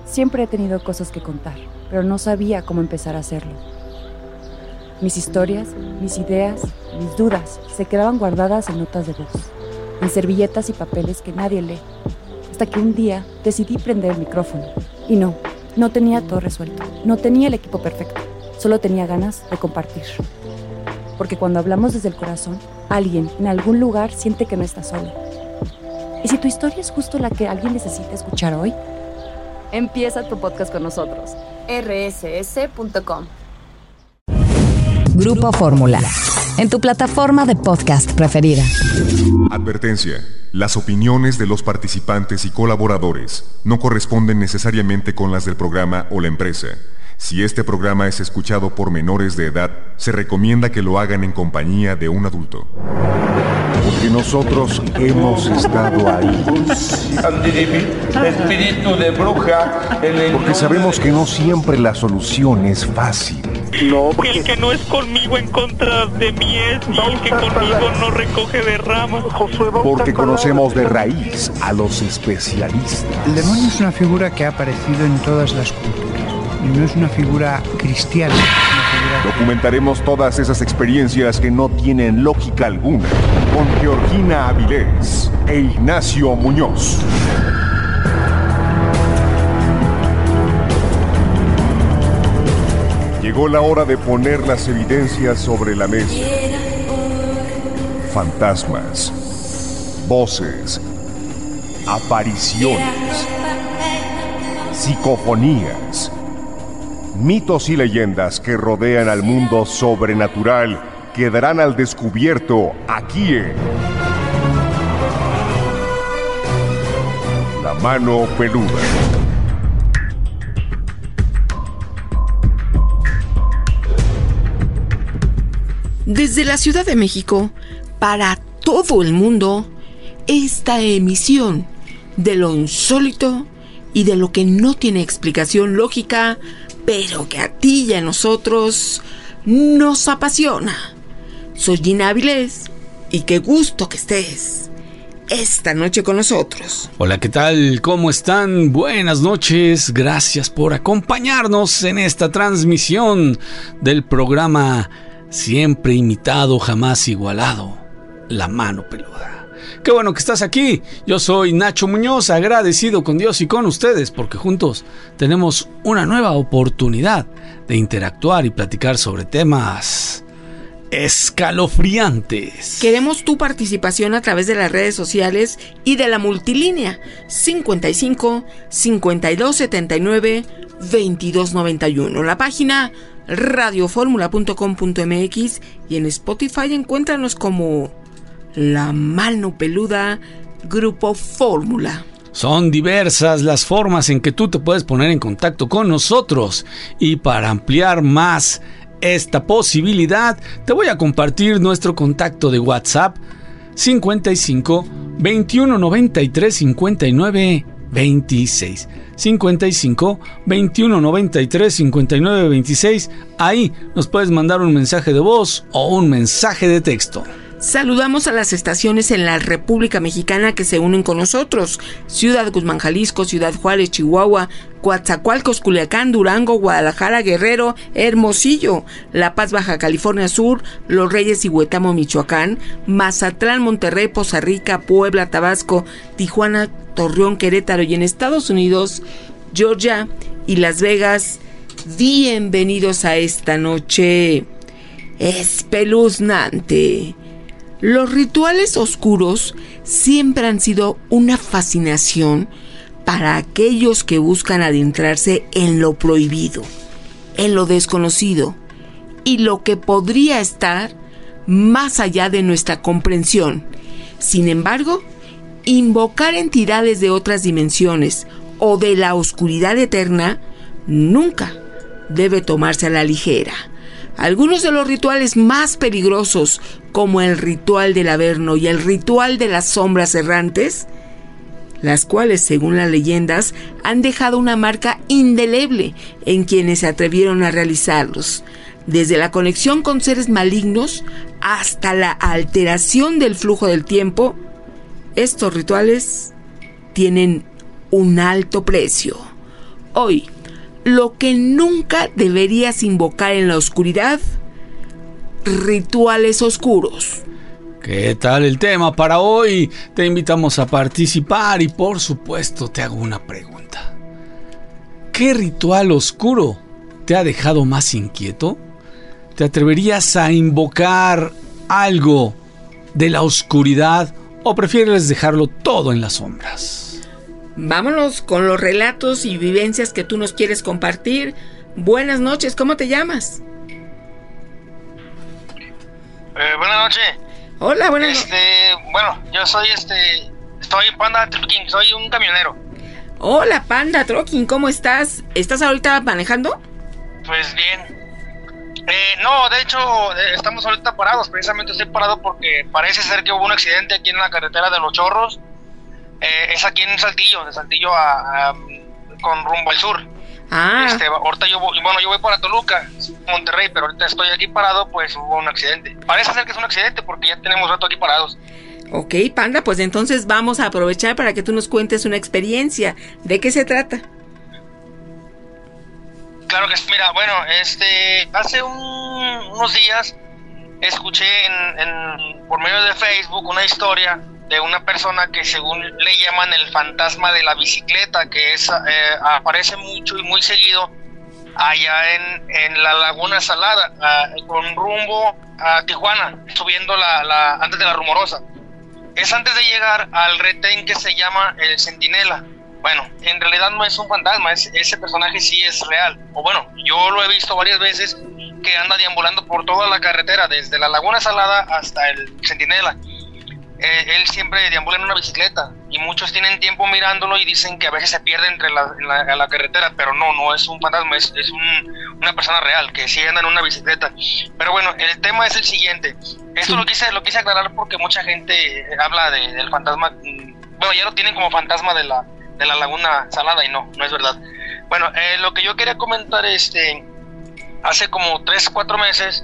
Siempre he tenido cosas que contar, pero no sabía cómo empezar a hacerlo. Mis historias, mis ideas, mis dudas se quedaban guardadas en notas de voz, en servilletas y papeles que nadie lee, hasta que un día decidí prender el micrófono. Y no tenía todo resuelto, no tenía el equipo perfecto, solo tenía ganas de compartir. Porque cuando hablamos desde el corazón, alguien en algún lugar siente que no está solo. ¿Y si tu historia es justo la que alguien necesita escuchar hoy? Empieza tu podcast con nosotros. rss.com. Grupo Fórmula, en tu plataforma de podcast preferida. Advertencia. Las opiniones de los participantes y colaboradores no corresponden necesariamente con las del programa o la empresa. Si este programa es escuchado por menores de edad, se recomienda que lo hagan en compañía de un adulto. Porque nosotros hemos estado ahí. Espíritu de bruja. Porque sabemos que no siempre la solución es fácil. No, El que no es conmigo en contra de mí es, y el que conmigo no recoge de ramas. Porque conocemos de raíz a los especialistas. El demonio es una figura que ha aparecido en todas las culturas. Y no es una figura cristiana. Documentaremos todas esas experiencias que no tienen lógica alguna con Georgina Avilés e Ignacio Muñoz. Llegó la hora de poner las evidencias sobre la mesa. Fantasmas, voces, apariciones, psicofonías, mitos y leyendas que rodean al mundo sobrenatural quedarán al descubierto aquí en La Mano Peluda. Desde la Ciudad de México, para todo el mundo, esta emisión de lo insólito y de lo que no tiene explicación lógica, pero que a ti y a nosotros nos apasiona. Soy Gina Avilés y qué gusto que estés esta noche con nosotros. Hola, ¿qué tal? ¿Cómo están? Buenas noches. Gracias por acompañarnos en esta transmisión del programa siempre imitado, jamás igualado, La Mano Peluda. Qué bueno que estás aquí. Yo soy Nacho Muñoz, agradecido con Dios y con ustedes porque juntos tenemos una nueva oportunidad de interactuar y platicar sobre temas escalofriantes. Queremos tu participación a través de las redes sociales y de la multilínea 55 52 79 22 91. La página radioformula.com.mx y en Spotify encuéntranos como La Mano Peluda, Grupo Fórmula. Son diversas las formas en que tú te puedes poner en contacto con nosotros y para ampliar más esta posibilidad te voy a compartir nuestro contacto de WhatsApp 55 21 93 59 26 55 21 93 59 26. Ahí nos puedes mandar un mensaje de voz o un mensaje de texto. Saludamos a las estaciones en la República Mexicana que se unen con nosotros: Ciudad Guzmán, Jalisco, Ciudad Juárez, Chihuahua, Coatzacoalcos, Culiacán, Durango, Guadalajara, Guerrero, Hermosillo, La Paz, Baja California Sur, Los Reyes y Huetamo, Michoacán, Mazatlán, Monterrey, Poza Rica, Puebla, Tabasco, Tijuana, Torreón, Querétaro y en Estados Unidos, Georgia y Las Vegas. Bienvenidos a esta noche espeluznante. Los rituales oscuros siempre han sido una fascinación para aquellos que buscan adentrarse en lo prohibido, en lo desconocido y lo que podría estar más allá de nuestra comprensión. Sin embargo, invocar entidades de otras dimensiones o de la oscuridad eterna nunca debe tomarse a la ligera. Algunos de los rituales más peligrosos, como el ritual del Averno y el ritual de las sombras errantes, las cuales, según las leyendas, han dejado una marca indeleble en quienes se atrevieron a realizarlos, desde la conexión con seres malignos hasta la alteración del flujo del tiempo. Estos rituales tienen un alto precio. Hoy, lo que nunca deberías invocar en la oscuridad, rituales oscuros. ¿Qué tal el tema para hoy? Te invitamos a participar y por supuesto te hago una pregunta. ¿Qué ritual oscuro te ha dejado más inquieto? ¿Te atreverías a invocar algo de la oscuridad o prefieres dejarlo todo en las sombras? Vámonos con los relatos y vivencias que tú nos quieres compartir. Buenas noches, ¿cómo te llamas? Buenas noches. Hola, buenas noches. Bueno, yo soy estoy Panda Trucking, soy un camionero. Hola, Panda Trucking, ¿cómo estás? ¿Estás ahorita manejando? Pues bien. No, de hecho, estamos ahorita parados. Precisamente estoy parado porque parece ser que hubo un accidente aquí en la carretera de Los Chorros. Es aquí en Saltillo, de Saltillo con rumbo al sur. Ahorita yo voy para Toluca, Monterrey, pero ahorita estoy aquí parado, pues hubo un accidente. Parece ser que es un accidente porque ya tenemos rato aquí parados. Ok, Panda, pues entonces vamos a aprovechar para que tú nos cuentes una experiencia. ¿De qué se trata? Claro que sí, mira, bueno, hace unos días escuché por medio de Facebook una historia de una persona que según le llaman el fantasma de la bicicleta, que aparece mucho y muy seguido allá en la Laguna Salada, con rumbo a Tijuana, subiendo antes de la Rumorosa. Es antes de llegar al retén que se llama el Centinela. Bueno, en realidad no es un fantasma, ese personaje sí es real. O bueno, yo lo he visto varias veces que anda deambulando por toda la carretera, desde la Laguna Salada hasta el Centinela. Él siempre deambula en una bicicleta y muchos tienen tiempo mirándolo y dicen que a veces se pierde entre la carretera, pero no es un fantasma, es una persona real que sí anda en una bicicleta. Pero bueno, el tema es el siguiente. Esto lo quise aclarar porque mucha gente habla del fantasma. Bueno, ya lo tienen como fantasma de la Laguna Salada y no es verdad. Bueno, lo que yo quería comentar hace como 3-4 meses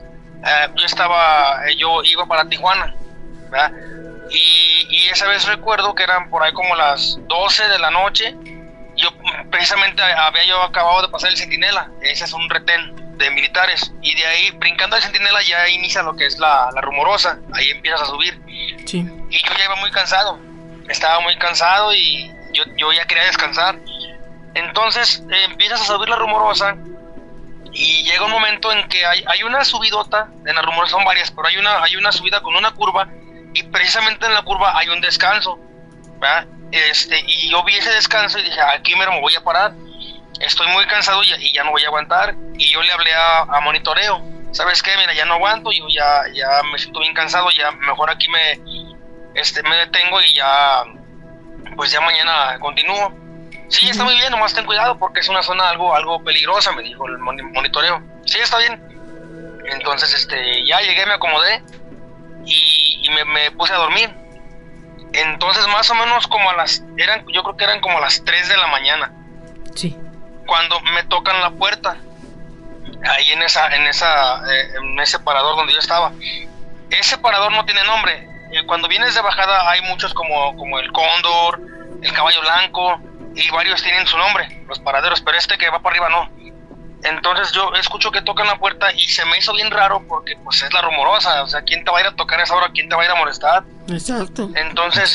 yo iba para Tijuana, ¿verdad? Y esa vez recuerdo que eran por ahí como las 12 de la noche. Yo precisamente había acabado de pasar el Centinela. Ese es un retén de militares, y de ahí brincando el Centinela ya inicia lo que es la Rumorosa. Ahí empiezas a subir. Sí. Y yo ya iba muy cansado, estaba muy cansado y yo ya quería descansar. Entonces empiezas a subir la Rumorosa y llega un momento en que hay una subidota. En la Rumorosa son varias, pero hay una subida con una curva, y precisamente en la curva hay un descanso, ¿verdad? Y yo vi ese descanso y dije, aquí me voy a parar, estoy muy cansado y ya no voy a aguantar. Y yo le hablé a monitoreo, ¿sabes qué? Mira, ya no aguanto, yo ya me siento bien cansado, ya mejor aquí me detengo y ya, pues ya mañana continúo. Sí, está muy bien, nomás ten cuidado porque es una zona algo peligrosa, me dijo el monitoreo. Sí, está bien. Entonces, ya llegué, me acomodé y me puse a dormir. Entonces más o menos yo creo que eran como las 3 de la mañana. Sí. Cuando me tocan la puerta, ahí en ese parador donde yo estaba. Ese parador no tiene nombre. Cuando vienes de bajada hay muchos como el Cóndor, el Caballo Blanco, y varios tienen su nombre, los paraderos, pero que va para arriba no. Entonces yo escucho que tocan la puerta y se me hizo bien raro porque pues es la Rumorosa, o sea, ¿quién te va a ir a tocar a esa hora? ¿Quién te va a ir a molestar? Exacto. Entonces,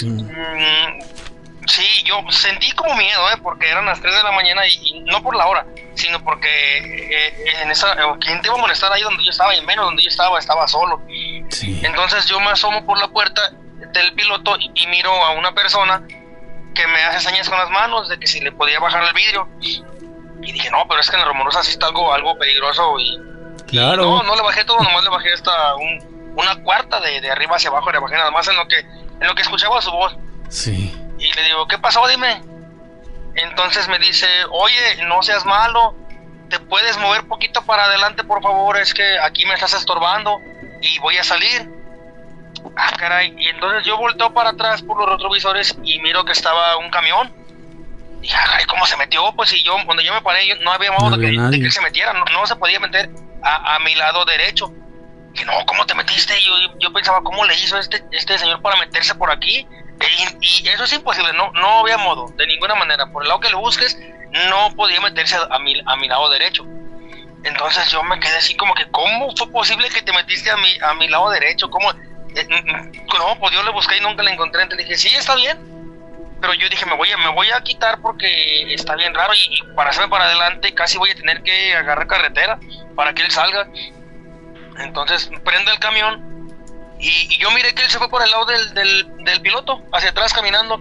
sí, yo sentí como miedo, porque eran las 3 de la mañana y no por la hora, sino porque ¿quién te iba a molestar ahí donde yo estaba? Y menos donde yo estaba solo. Sí. Entonces yo me asomo por la puerta del piloto y miro a una persona que me hace señas con las manos de que si le podía bajar el vidrio. Y dije, no, pero es que en la Rumorosa sí está algo peligroso. Claro. No le bajé todo, nomás le bajé hasta una cuarta de arriba hacia abajo, le bajé nada más en lo que escuchaba su voz. Sí. Y le digo, ¿qué pasó? Dime. Entonces me dice, oye, no seas malo, ¿te puedes mover poquito para adelante, por favor? Es que aquí me estás estorbando y voy a salir. Ah, caray. Y entonces yo volteo para atrás por los retrovisores y miro que estaba un camión. Y ay, ¿cómo se metió? Pues si cuando yo me paré, no había modo de que se metiera, no se podía meter a mi lado derecho. Que no, ¿cómo te metiste? Yo pensaba, ¿cómo le hizo este señor para meterse por aquí? Y eso es imposible, no había modo, de ninguna manera. Por el lado que lo busques, no podía meterse a mi lado derecho. Entonces yo me quedé así como que, ¿cómo fue posible que te metiste a mi lado derecho? ¿Cómo? No, pues yo le busqué y nunca la encontré. Entonces le dije, sí, está bien. Pero yo dije, me voy a quitar porque está bien raro y para hacerme para adelante casi voy a tener que agarrar carretera para que él salga. Entonces prende el camión y yo miré que él se fue por el lado del piloto, hacia atrás caminando.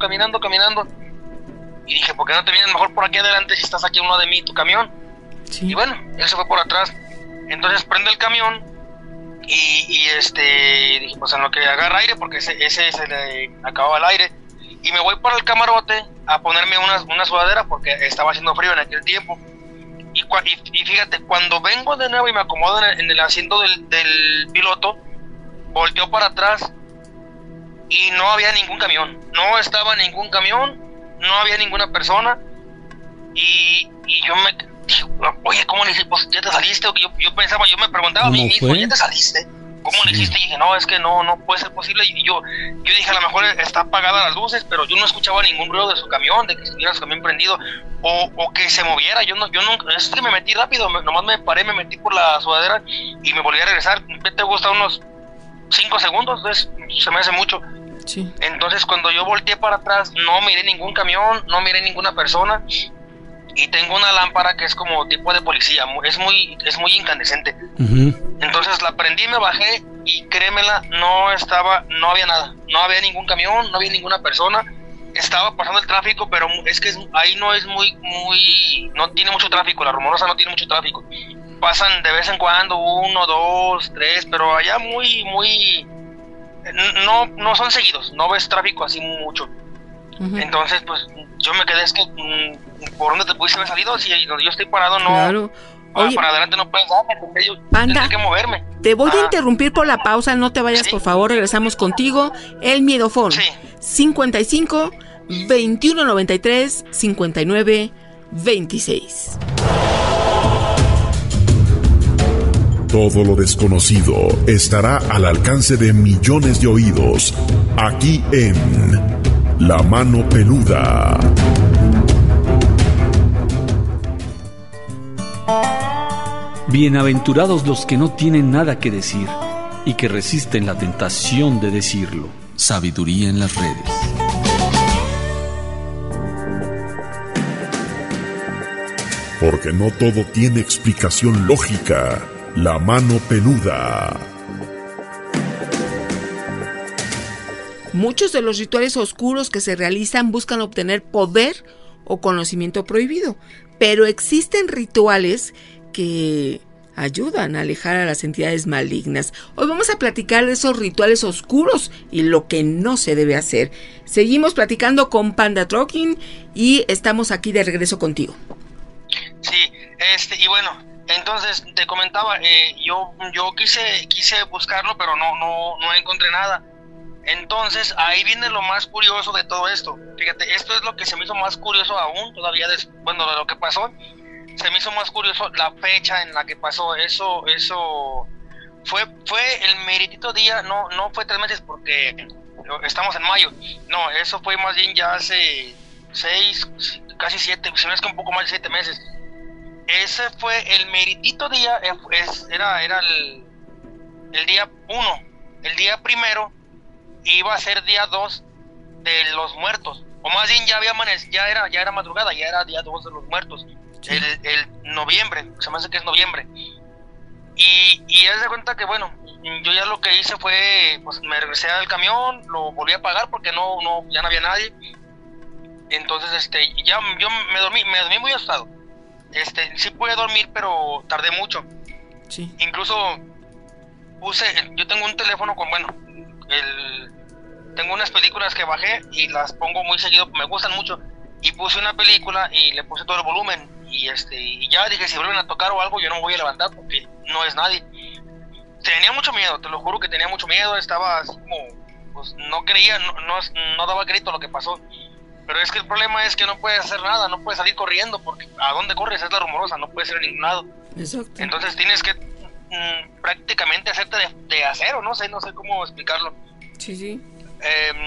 Y dije, ¿por qué no te vienes mejor por aquí adelante si estás aquí a un lado de mí, tu camión? Sí. Y bueno, él se fue por atrás. Entonces prende el camión y dije, pues en lo que agarra aire, porque ese se le acababa el aire. Y me voy para el camarote a ponerme una sudadera porque estaba haciendo frío en aquel tiempo. Y fíjate, cuando vengo de nuevo y me acomodo en el asiento del piloto, volteo para atrás y no había ningún camión. No estaba ningún camión, no había ninguna persona. Y yo me dije, oye, ¿cómo le hiciste? Pues ya te saliste. Yo me preguntaba a mí mismo, ¿ya te saliste? ¿Cómo le hiciste? Y dije, no, es que no puede ser posible. Y yo dije, a lo mejor está apagada las luces, pero yo no escuchaba ningún ruido de su camión, de que estuviera su camión prendido, o que se moviera. Yo no, es que me metí rápido, nomás me paré, me metí por la sudadera y me volví a regresar. Te gusta unos 5 segundos, entonces se me hace mucho. Sí. Entonces cuando yo volteé para atrás, no miré ningún camión, no miré ninguna persona. Y tengo una lámpara que es como tipo de policía, es muy incandescente. Uh-huh. Entonces la prendí, me bajé y créemela, no había nada, no había ningún camión, no había ninguna persona. Estaba pasando el tráfico, pero es que ahí no es no tiene mucho tráfico, la Rumorosa no tiene mucho tráfico. Pasan de vez en cuando 1, 2, 3, pero allá no son seguidos, no ves tráfico así mucho. Uh-huh. Entonces pues yo me quedé, es que ¿por dónde te pudiste haber salido? Si yo estoy parado, no. Claro. Oye, para adelante no puedes darme, porque yo tendré que moverme. Te voy a interrumpir por la pausa, no te vayas, por favor, regresamos contigo. El Miedofón. Sí. 55 21 93 59 26. Todo lo desconocido estará al alcance de millones de oídos, aquí en La Mano Peluda. Bienaventurados los que no tienen nada que decir y que resisten la tentación de decirlo. Sabiduría en las redes. Porque no todo tiene explicación lógica. La Mano Peluda. Muchos de los rituales oscuros que se realizan buscan obtener poder o conocimiento prohibido, pero existen rituales que ayudan a alejar a las entidades malignas. Hoy vamos a platicar de esos rituales oscuros y lo que no se debe hacer. Seguimos platicando con Panda Trucking y estamos aquí de regreso contigo. Sí, y bueno, entonces te comentaba, yo quise buscarlo, pero no encontré nada. Entonces ahí viene lo más curioso de todo esto. Fíjate, esto es lo que se me hizo más curioso aún todavía de lo que pasó. Se me hizo más curioso la fecha en la que pasó eso. Fue el meritito día, no fue 3 meses porque estamos en mayo. No, eso fue más bien ya hace 6, casi 7, si no es que un poco más de 7 meses. Ese fue el meritito día, era el día 1. El día primero iba a ser día 2 de los muertos. O más bien ya era madrugada, ya era día 2 de los muertos. Sí. El noviembre, se me hace que es noviembre. Y haz de cuenta que bueno, yo ya lo que hice fue, pues me regresé al camión, lo volví a pagar porque ya no había nadie. Entonces ya yo me dormí muy asustado. Sí pude dormir, pero tardé mucho. Sí. Incluso yo tengo un teléfono tengo unas películas que bajé y las pongo muy seguido, me gustan mucho, y puse una película y le puse todo el volumen y ya dije, si vuelven a tocar o algo yo no me voy a levantar porque no es nadie. Tenía mucho miedo, te lo juro que tenía mucho miedo, estaba así como, pues no creía, no daba crédito a lo que pasó. Pero es que el problema es que no puedes hacer nada, no puedes salir corriendo porque ¿a dónde corres? Es la Rumorosa, no puedes ir a ningún lado. Exacto. Entonces tienes que prácticamente hacerte de acero, no sé cómo explicarlo. Sí.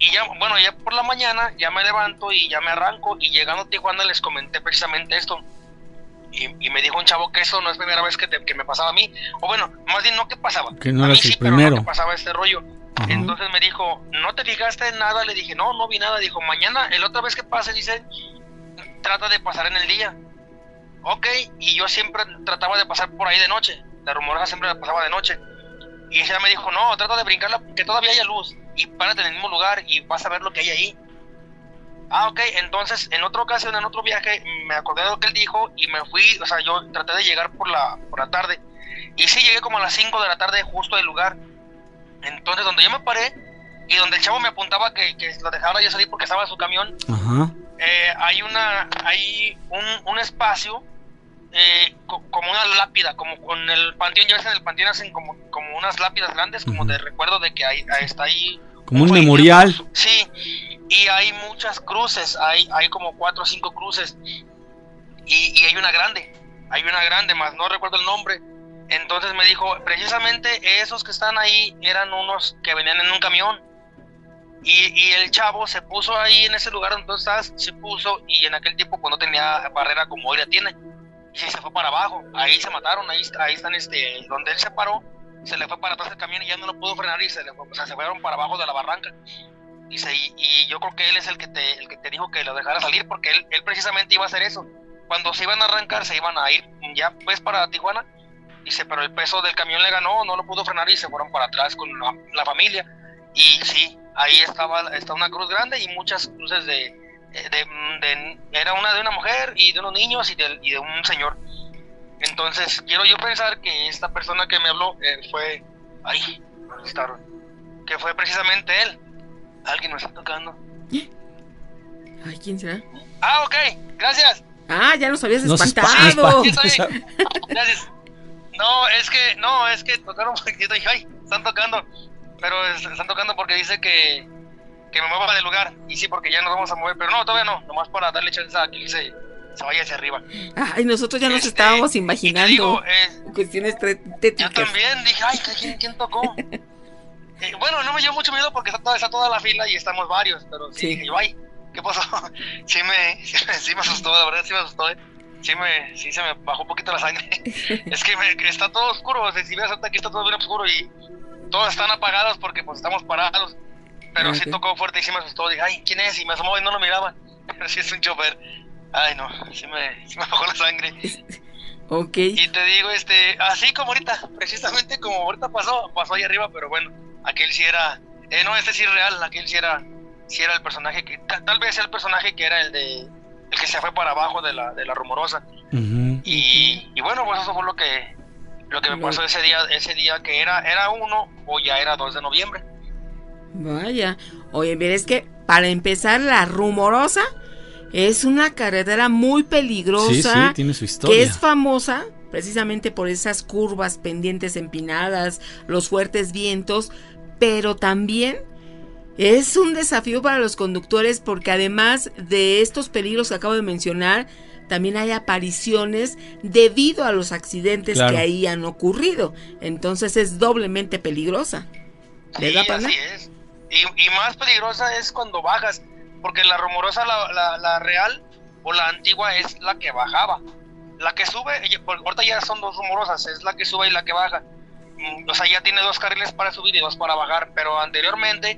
Y ya, bueno, ya por la mañana ya me levanto y ya me arranco, y llegando a Tijuana les comenté precisamente esto. Y me dijo un chavo que eso no es primera vez que me pasaba a mí, o bueno, más bien no que pasaba, que no a mí eras sí, el pero primero. no que pasaba este rollo. Ajá. Entonces me dijo, ¿no te fijaste en nada? Le dije, no vi nada. Dijo, mañana, el otra vez que pase, dice, trata de pasar en el día. Ok, y yo siempre trataba de pasar por ahí de noche, la Rumorosa siempre la pasaba de noche. Y ella me dijo, no, trata de brincarla, que todavía haya luz, y párate en el mismo lugar y vas a ver lo que hay ahí. Ah, ok, entonces en otra ocasión, en otro viaje, me acordé de lo que él dijo y me fui, o sea, yo traté de llegar por la tarde. Y sí, llegué como a las 5 de la tarde justo al lugar. Entonces, donde yo me paré y donde el chavo me apuntaba que lo dejara yo salir porque estaba en su camión, Ajá. hay un espacio, como una lápida, como con el panteón. Ya ves, en el panteón hacen como unas lápidas grandes, como de recuerdo de que está ahí. Como un memorial. Sí, y hay muchas cruces, hay como 4 o 5 cruces, y hay una grande, más no recuerdo el nombre. Entonces me dijo, precisamente esos que están ahí eran unos que venían en un camión, y el chavo se puso ahí en ese lugar donde tú estás, se puso, y en aquel tiempo pues no tenía barrera como hoy la tiene, y se fue para abajo, ahí se mataron, ahí están, donde él se paró, se le fue para atrás el camión y ya no lo pudo frenar y se fueron para abajo de la barranca. Dice, y yo creo que él es el que te dijo que lo dejara salir, porque él precisamente iba a hacer eso. Cuando se iban a arrancar, se iban a ir ya pues para Tijuana. Dice, pero el peso del camión le ganó, no lo pudo frenar y se fueron para atrás con la familia. Y sí, ahí está una cruz grande y muchas cruces era una de una mujer y de unos niños y de un señor. Entonces quiero yo pensar que esta persona que me habló fue, que fue precisamente él. Alguien me está tocando. Ay, ¿quién será? Ah, ok, gracias. Ah, ya nos habías espantado. Sí, gracias. No, es que tocaron porque yo dije, ay, están tocando. Pero están tocando porque dice que me mueva del lugar. Y sí, porque ya nos vamos a mover, pero no, todavía no, nomás para darle chance a que él se vaya hacia arriba. Ay, nosotros ya nos estábamos imaginando digo, cuestiones tétricas. Yo también dije, ay, ¿quién tocó? Bueno, no me dio mucho miedo porque está toda la fila y estamos varios, pero sí. Dije, ay, ¿qué pasó? sí me asustó, la verdad sí me asustó, Sí se me bajó un poquito la sangre. Es que está todo oscuro, si ves aquí está todo bien oscuro y todos están apagados porque pues estamos parados. Pero sí tocó fuerte y sí me asustó, dije, ay, ¿quién es? Y me asomó y no lo miraban. Pero sí es un chofer. Ay, no, sí me bajó la sangre. Ok. Y te digo, así como ahorita, precisamente como ahorita pasó ahí arriba, pero bueno, aquel sí era, no, sí es real, aquel sí era el personaje que, tal vez el personaje que era el que se fue para abajo de la Rumorosa. Uh-huh. Y bueno, pues eso fue lo que me pasó ese día que era 1 o ya era 2 de noviembre. Vaya, oye, mira, es que para empezar, la Rumorosa es una carretera muy peligrosa. Sí, tiene su historia. Que es famosa precisamente por esas curvas, pendientes empinadas, los fuertes vientos, pero también es un desafío para los conductores porque además de estos peligros que acabo de mencionar, también hay apariciones debido a los accidentes que ahí han ocurrido. Entonces es doblemente peligrosa. ¿Verdad, Panda? Así es. Y más peligrosa es cuando bajas, porque la Rumorosa, la real o la antigua es la que bajaba. La que sube, ahorita ya son 2 Rumorosas, es la que sube y la que baja. O sea, ya tiene 2 carriles para subir y 2 para bajar, pero anteriormente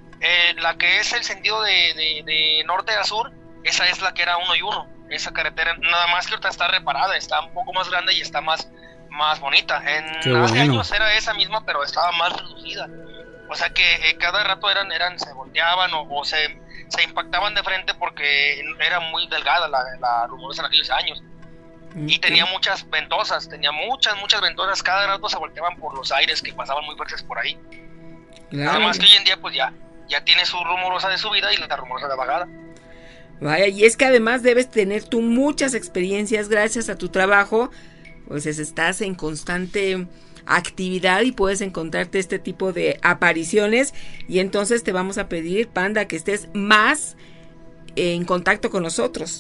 la que es el sentido de norte a sur, esa es la que era 1 y 1. Esa carretera, nada más que ahorita está reparada, está un poco más grande y está más bonita. Hace años era esa misma, pero estaba más reducida. O sea que cada rato se volteaban o se impactaban de frente porque era muy delgada la Rumorosa en aquellos años. Y tenía muchas ventosas, muchas ventosas. Cada rato se volteaban por los aires que pasaban muy fuertes por ahí. Claro. Nada más que hoy en día pues ya tiene su Rumorosa de subida y la Rumorosa de bajada. Vaya, y es que además debes tener tú muchas experiencias gracias a tu trabajo, pues estás en constante actividad y puedes encontrarte este tipo de apariciones, y entonces te vamos a pedir, Panda, que estés más en contacto con nosotros.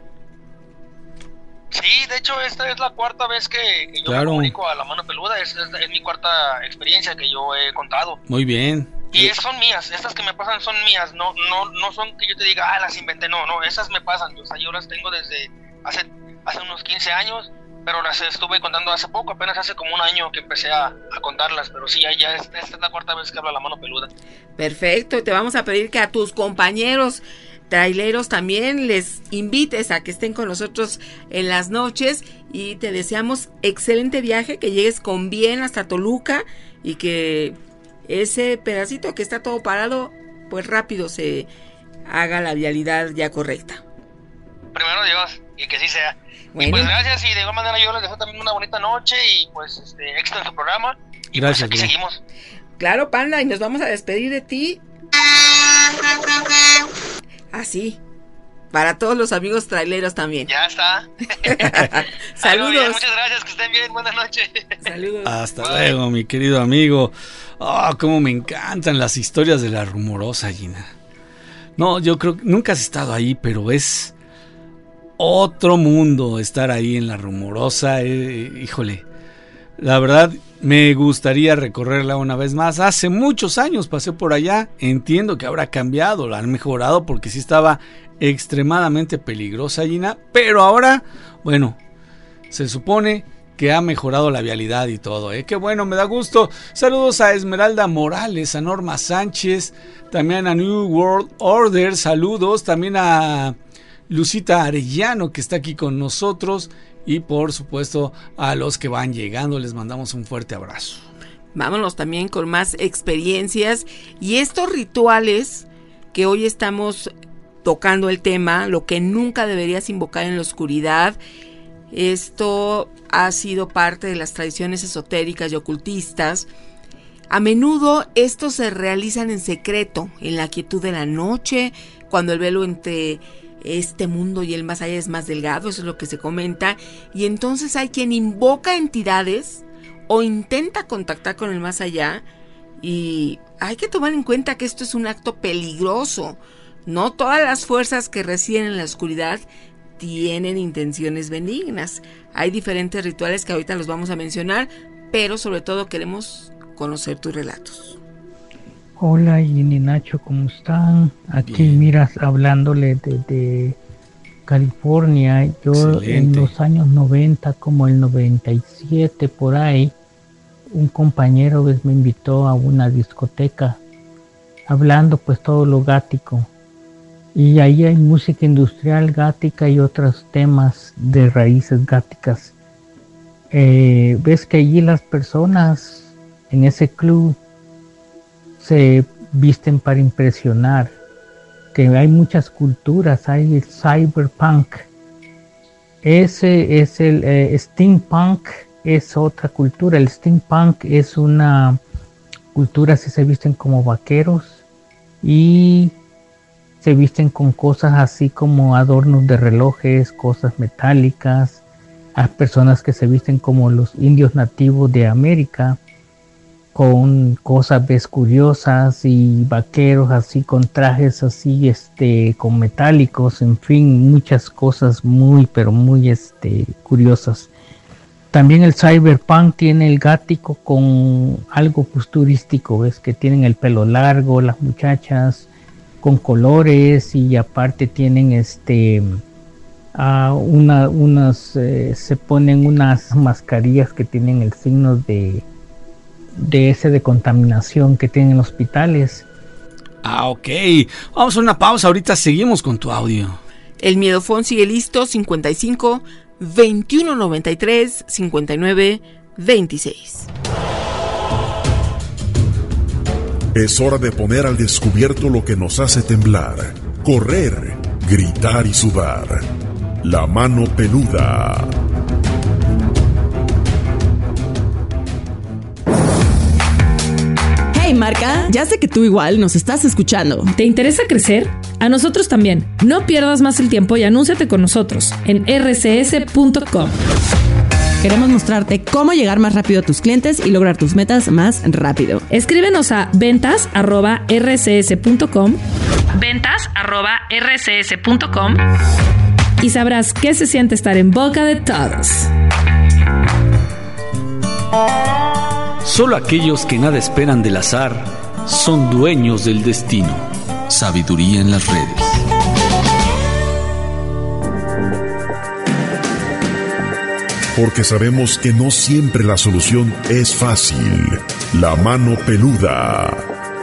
Sí, de hecho esta es la 4ª vez que yo me comunico a La Mano Peluda, es mi 4ª experiencia que yo he contado. Muy bien. Y son mías, estas que me pasan son mías, no son que yo te diga, las inventé, no, esas me pasan, o sea, yo las tengo desde hace unos 15 años, pero las estuve contando hace poco, apenas hace como un año que empecé a contarlas, pero sí, esta es la cuarta vez que habla la mano peluda. Perfecto, te vamos a pedir que a tus compañeros traileros también les invites a que estén con nosotros en las noches, y te deseamos excelente viaje, que llegues con bien hasta Toluca y que ese pedacito que está todo parado, pues rápido se haga la vialidad ya correcta. Primero Dios, y que sí sea. Bueno. Y pues gracias, y de igual manera yo les deseo también una bonita noche y pues éxito en su programa. Y gracias, pues aquí seguimos. Claro, Panda, y nos vamos a despedir de ti así, para todos los amigos traileros también. Ya está. Saludos. Bien, muchas gracias, que estén bien, buenas noches. Saludos. Hasta luego, mi querido amigo. Cómo me encantan las historias de La Rumorosa, Gina. No, yo creo que nunca has estado ahí, pero es otro mundo estar ahí en La Rumorosa. Híjole, la verdad me gustaría recorrerla una vez más. Hace muchos años pasé por allá. Entiendo que habrá cambiado, la han mejorado, porque sí estaba extremadamente peligrosa, Gina. Pero ahora, bueno, se supone que ha mejorado la vialidad y todo, Qué bueno, me da gusto. Saludos a Esmeralda Morales, a Norma Sánchez, también a New World Order, saludos, también a Lucita Arellano, que está aquí con nosotros, y por supuesto a los que van llegando les mandamos un fuerte abrazo. Vámonos también con más experiencias y estos rituales que hoy estamos tocando el tema, lo que nunca deberías invocar en la oscuridad. Esto ha sido parte de las tradiciones esotéricas y ocultistas. A menudo estos se realizan en secreto, en la quietud de la noche, cuando el velo entre este mundo y el más allá es más delgado, eso es lo que se comenta, y entonces hay quien invoca entidades o intenta contactar con el más allá, y hay que tomar en cuenta que esto es un acto peligroso. No todas las fuerzas que residen en la oscuridad tienen intenciones benignas. Hay diferentes rituales que ahorita los vamos a mencionar, pero sobre todo queremos conocer tus relatos. Hola, Gini, Nacho, ¿cómo están? Aquí, miras, hablándole de California. Yo excelente. En los años 90, como el 97 por ahí, un compañero me invitó a una discoteca, hablando pues todo lo gático. Y ahí hay música industrial gática y otros temas de raíces gáticas. Ves que allí las personas en ese club se visten para impresionar, que hay muchas culturas, hay el cyberpunk, ese es el steampunk, es otra cultura. El steampunk es una cultura, si se visten como vaqueros y se visten con cosas así como adornos de relojes, cosas metálicas. Hay personas que se visten como los indios nativos de América, con cosas curiosas, y vaqueros así con trajes así con metálicos, en fin, muchas cosas muy pero muy curiosas. También el cyberpunk tiene el gático con algo futurístico, ves que tienen el pelo largo las muchachas con colores, y aparte tienen se ponen unas mascarillas que tienen el signo de contaminación que tienen hospitales. Ok, vamos a una pausa, ahorita seguimos con tu audio. El Miedofón sigue listo, 55 21 93 59 26. Es hora de poner al descubierto lo que nos hace temblar, correr, gritar y sudar. La mano peluda. Hey marca, ya sé que tú igual nos estás escuchando. ¿Te interesa crecer? A nosotros también. No pierdas más el tiempo y anúnciate con nosotros en rcs.com. Queremos mostrarte cómo llegar más rápido a tus clientes y lograr tus metas más rápido. Escríbenos a ventas@rcs.com, ventas@rcs.com, y sabrás qué se siente estar en boca de todos. Solo aquellos que nada esperan del azar son dueños del destino. Sabiduría en las redes. Porque sabemos que no siempre la solución es fácil. La mano peluda.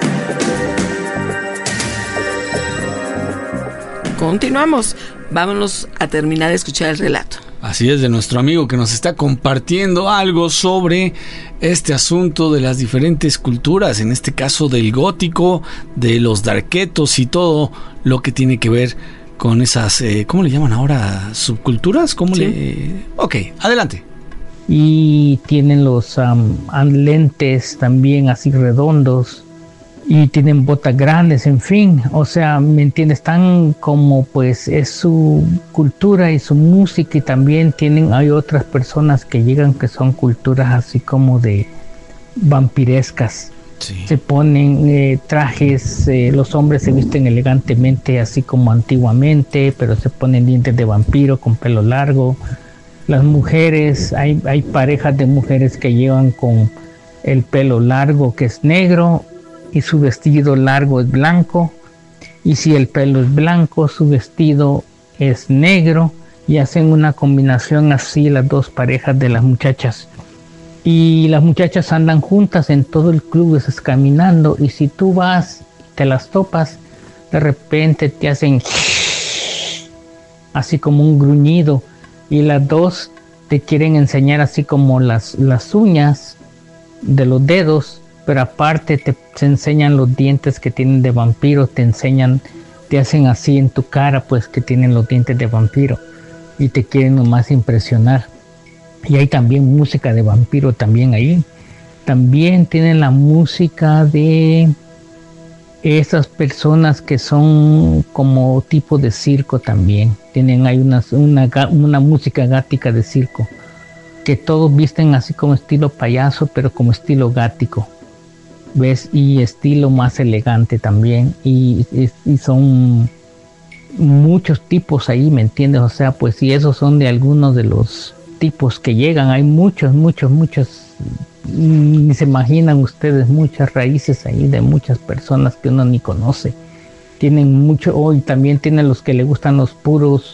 Continuamos. Vámonos a terminar de escuchar el relato. Así es, de nuestro amigo que nos está compartiendo algo sobre este asunto de las diferentes culturas, en este caso del gótico, de los darketos y todo lo que tiene que ver con esas, ¿cómo le llaman ahora? ¿Subculturas? ¿Cómo Sí. Ok, adelante. Y tienen los lentes también así redondos y tienen botas grandes, en fin, o sea, ¿me entiendes? Están como pues es su cultura y su música, y también hay otras personas que llegan que son culturas así como de vampirescas. Sí. Se ponen trajes, los hombres se visten elegantemente así como antiguamente, pero se ponen dientes de vampiro con pelo largo. Las mujeres, hay parejas de mujeres que llevan con el pelo largo que es negro y su vestido largo es blanco, y si el pelo es blanco su vestido es negro, y hacen una combinación así las dos parejas de las muchachas, y las muchachas andan juntas en todo el club, estás caminando, y si tú vas te las topas, de repente te hacen así como un gruñido, y las dos te quieren enseñar así como las uñas de los dedos, pero aparte te enseñan los dientes que tienen de vampiro, te hacen así en tu cara pues que tienen los dientes de vampiro, y te quieren nomás impresionar. Y hay también música de vampiro también ahí. También tienen la música de esas personas que son como tipo de circo también. Hay una música gática de circo, que todos visten así como estilo payaso, pero como estilo gático, ¿ves? Y estilo más elegante también, y son muchos tipos ahí, ¿me entiendes? O sea, pues si esos son de algunos de los tipos que llegan, hay muchos, ni se imaginan ustedes, muchas raíces ahí de muchas personas que uno ni conoce. Tienen mucho, hoy también tienen los que les gustan los puros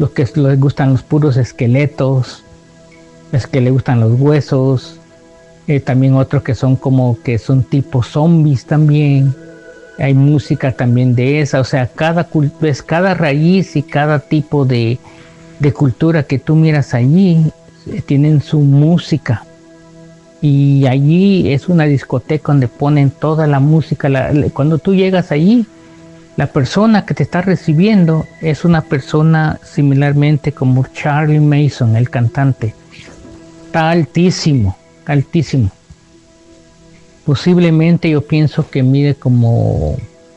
esqueletos, los que les gustan los huesos. También otros que son como que son tipo zombies también. Hay música también de esa, o sea, cada raíz y cada tipo de cultura que tú miras allí tienen su música, y allí es una discoteca donde ponen toda la música. Cuando tú llegas allí, la persona que te está recibiendo es una persona similarmente como Charlie Mason, el cantante. Está altísimo. Posiblemente yo pienso que mide como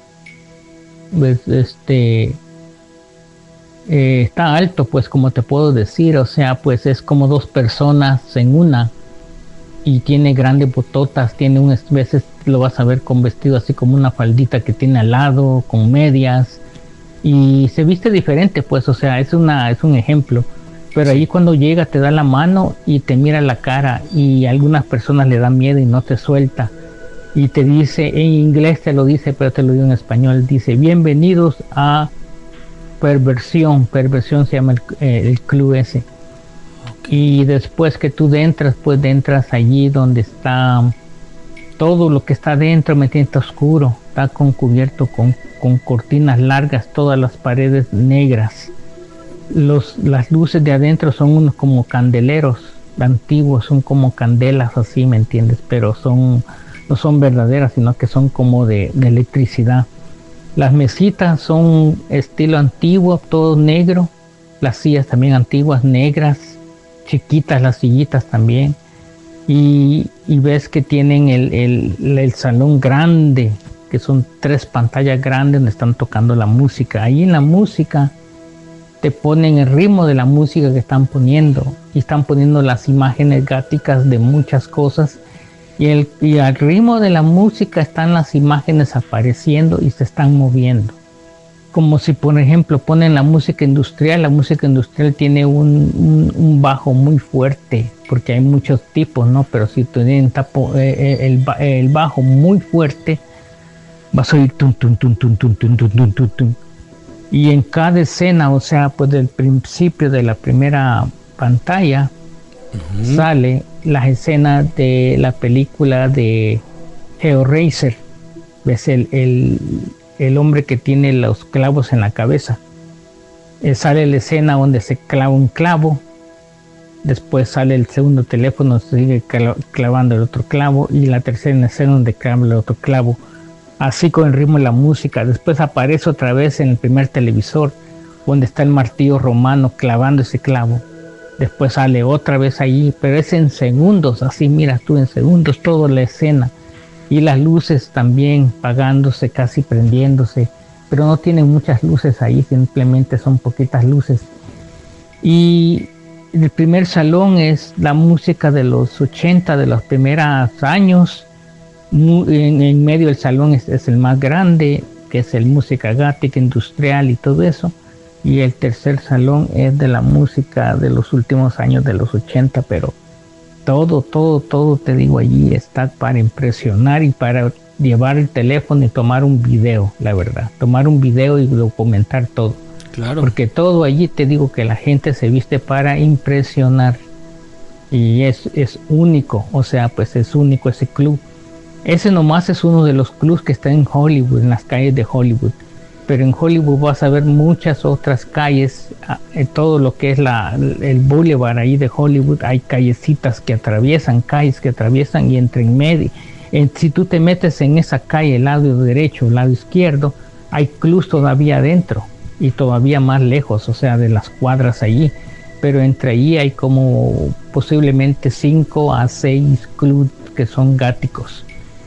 está alto, pues, como te puedo decir, o sea, pues es como dos personas en una, y tiene grandes bototas, veces lo vas a ver con vestido así como una faldita que tiene al lado, con medias, y se viste diferente, pues, o sea, es un ejemplo. Pero ahí cuando llega te da la mano y te mira la cara, y a algunas personas le da miedo y no te suelta, y te dice, en inglés te lo dice, pero te lo digo en español, dice: bienvenidos a Perversión se llama el club ese. Okay. Y después que tú entras, pues entras allí donde está todo lo que está dentro, está oscuro, está cubierto con cortinas largas, todas las paredes negras. Las luces de adentro son unos como candeleros antiguos, son como candelas así, ¿me entiendes? Pero no son verdaderas, sino que son como de electricidad. Las mesitas son estilo antiguo, todo negro. Las sillas también antiguas, negras, chiquitas las sillitas también. Y ves que tienen el salón grande, que son 3 pantallas grandes donde están tocando la música. Ahí en la música te ponen el ritmo de la música que están poniendo, y están poniendo las imágenes gáticas de muchas cosas, y al ritmo de la música están las imágenes apareciendo y se están moviendo, como si por ejemplo ponen la música industrial tiene un bajo muy fuerte, porque hay muchos tipos, ¿no? Pero si tienen el bajo muy fuerte, vas a oír tum, tum, tum, tum, tum, tum, tum, tum, tum, tum. Y en cada escena, o sea, pues del principio de la primera pantalla, sale las escenas de la película de Hellraiser. Ves el hombre que tiene los clavos en la cabeza. Sale la escena donde se clava un clavo. Después sale el segundo teléfono, sigue clavando el otro clavo. Y la tercera escena donde clava el otro clavo. Así con el ritmo de la música. Después aparece otra vez en el primer televisor, donde está el martillo romano clavando ese clavo. Después sale otra vez allí, pero es en segundos, así miras tú en segundos toda la escena. Y las luces también apagándose, casi prendiéndose, pero no tienen muchas luces ahí, simplemente son poquitas luces. Y el primer salón es la música de los 80, de los primeros años. En medio del salón es el más grande, que es el música gótica, industrial y todo eso. Y el tercer salón es de la música de los últimos años de los 80, pero todo, te digo, allí está para impresionar y para llevar el teléfono y tomar un video, la verdad. Tomar un video y documentar todo. Claro. Porque todo allí, te digo, que la gente se viste para impresionar. Y es único, o sea, pues es único ese club. Ese nomás es uno de los clubs que está en Hollywood, en las calles de Hollywood. Pero en Hollywood vas a ver muchas otras calles, todo lo que es el boulevard ahí de Hollywood. Hay callecitas que atraviesan, calles que atraviesan, y entre en medio, si tú te metes en esa calle, el lado derecho, el lado izquierdo, hay clubs todavía adentro y todavía más lejos, o sea, de las cuadras allí. Pero entre allí hay como posiblemente 5 a 6 clubs que son góticos.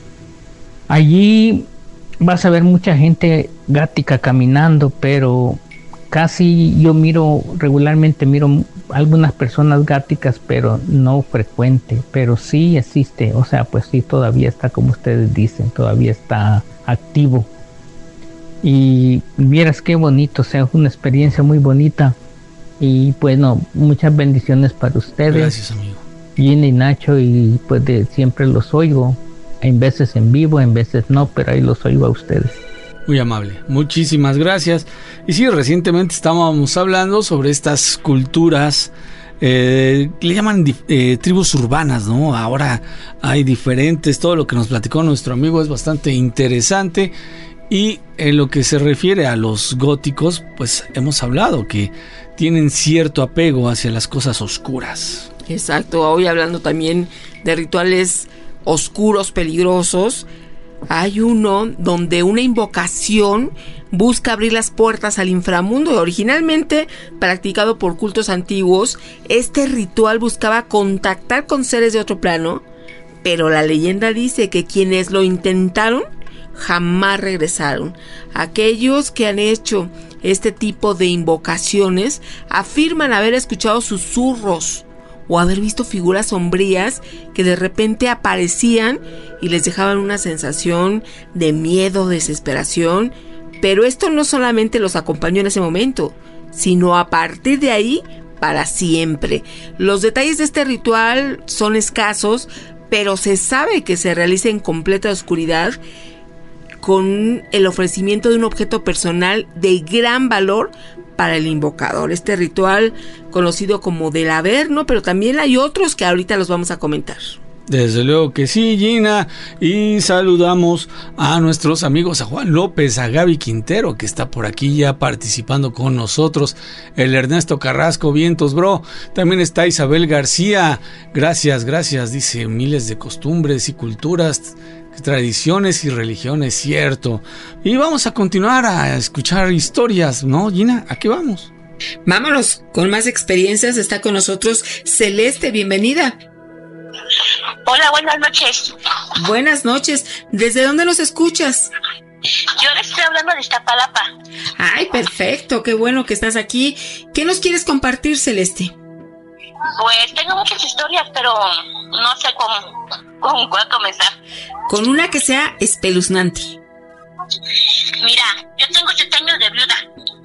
Allí vas a ver mucha gente gótica caminando, pero casi yo regularmente miro algunas personas góticas, pero no frecuente, pero sí existe, o sea, pues sí, todavía está, como ustedes dicen, todavía está activo. Y vieras qué bonito, o sea, es una experiencia muy bonita. Y bueno, muchas bendiciones para ustedes. Gracias, amigo. Gina y Nacho, y pues siempre los oigo. En veces en vivo, en veces no, pero ahí los oigo a ustedes. Muy amable, muchísimas gracias. Y sí, recientemente estábamos hablando sobre estas culturas, le llaman tribus urbanas, ¿no? Ahora hay diferentes, todo lo que nos platicó nuestro amigo es bastante interesante. Y en lo que se refiere a los góticos, pues hemos hablado que tienen cierto apego hacia las cosas oscuras. Exacto, hoy hablando también de rituales oscuros, peligrosos. Hay uno donde una invocación busca abrir las puertas al inframundo. Originalmente practicado por cultos antiguos, este ritual buscaba contactar con seres de otro plano, pero la leyenda dice que quienes lo intentaron jamás regresaron. Aquellos que han hecho este tipo de invocaciones afirman haber escuchado susurros o haber visto figuras sombrías que de repente aparecían y les dejaban una sensación de miedo, desesperación. Pero esto no solamente los acompañó en ese momento, sino a partir de ahí para siempre. Los detalles de este ritual son escasos, pero se sabe que se realiza en completa oscuridad, con el ofrecimiento de un objeto personal de gran valor para el invocador. Este ritual conocido como del Averno, pero también hay otros que ahorita los vamos a comentar. Desde luego que sí, Gina, y saludamos a nuestros amigos, a Juan López, a Gaby Quintero, que está por aquí ya participando con nosotros, el Ernesto Carrasco, vientos bro, también está Isabel García, gracias, dice, miles de costumbres y culturas, tradiciones y religiones, cierto. Y vamos a continuar a escuchar historias, ¿no, Gina? ¿A qué vamos? Vámonos con más experiencias. Está con nosotros Celeste, bienvenida. Hola, buenas noches. Buenas noches. ¿Desde dónde nos escuchas? Yo les estoy hablando de Iztapalapa. Ay, perfecto, qué bueno que estás aquí. ¿Qué nos quieres compartir, Celeste? Pues tengo muchas historias, pero no sé con cuál comenzar. Con una que sea espeluznante. Mira, yo tengo 7 años de viuda.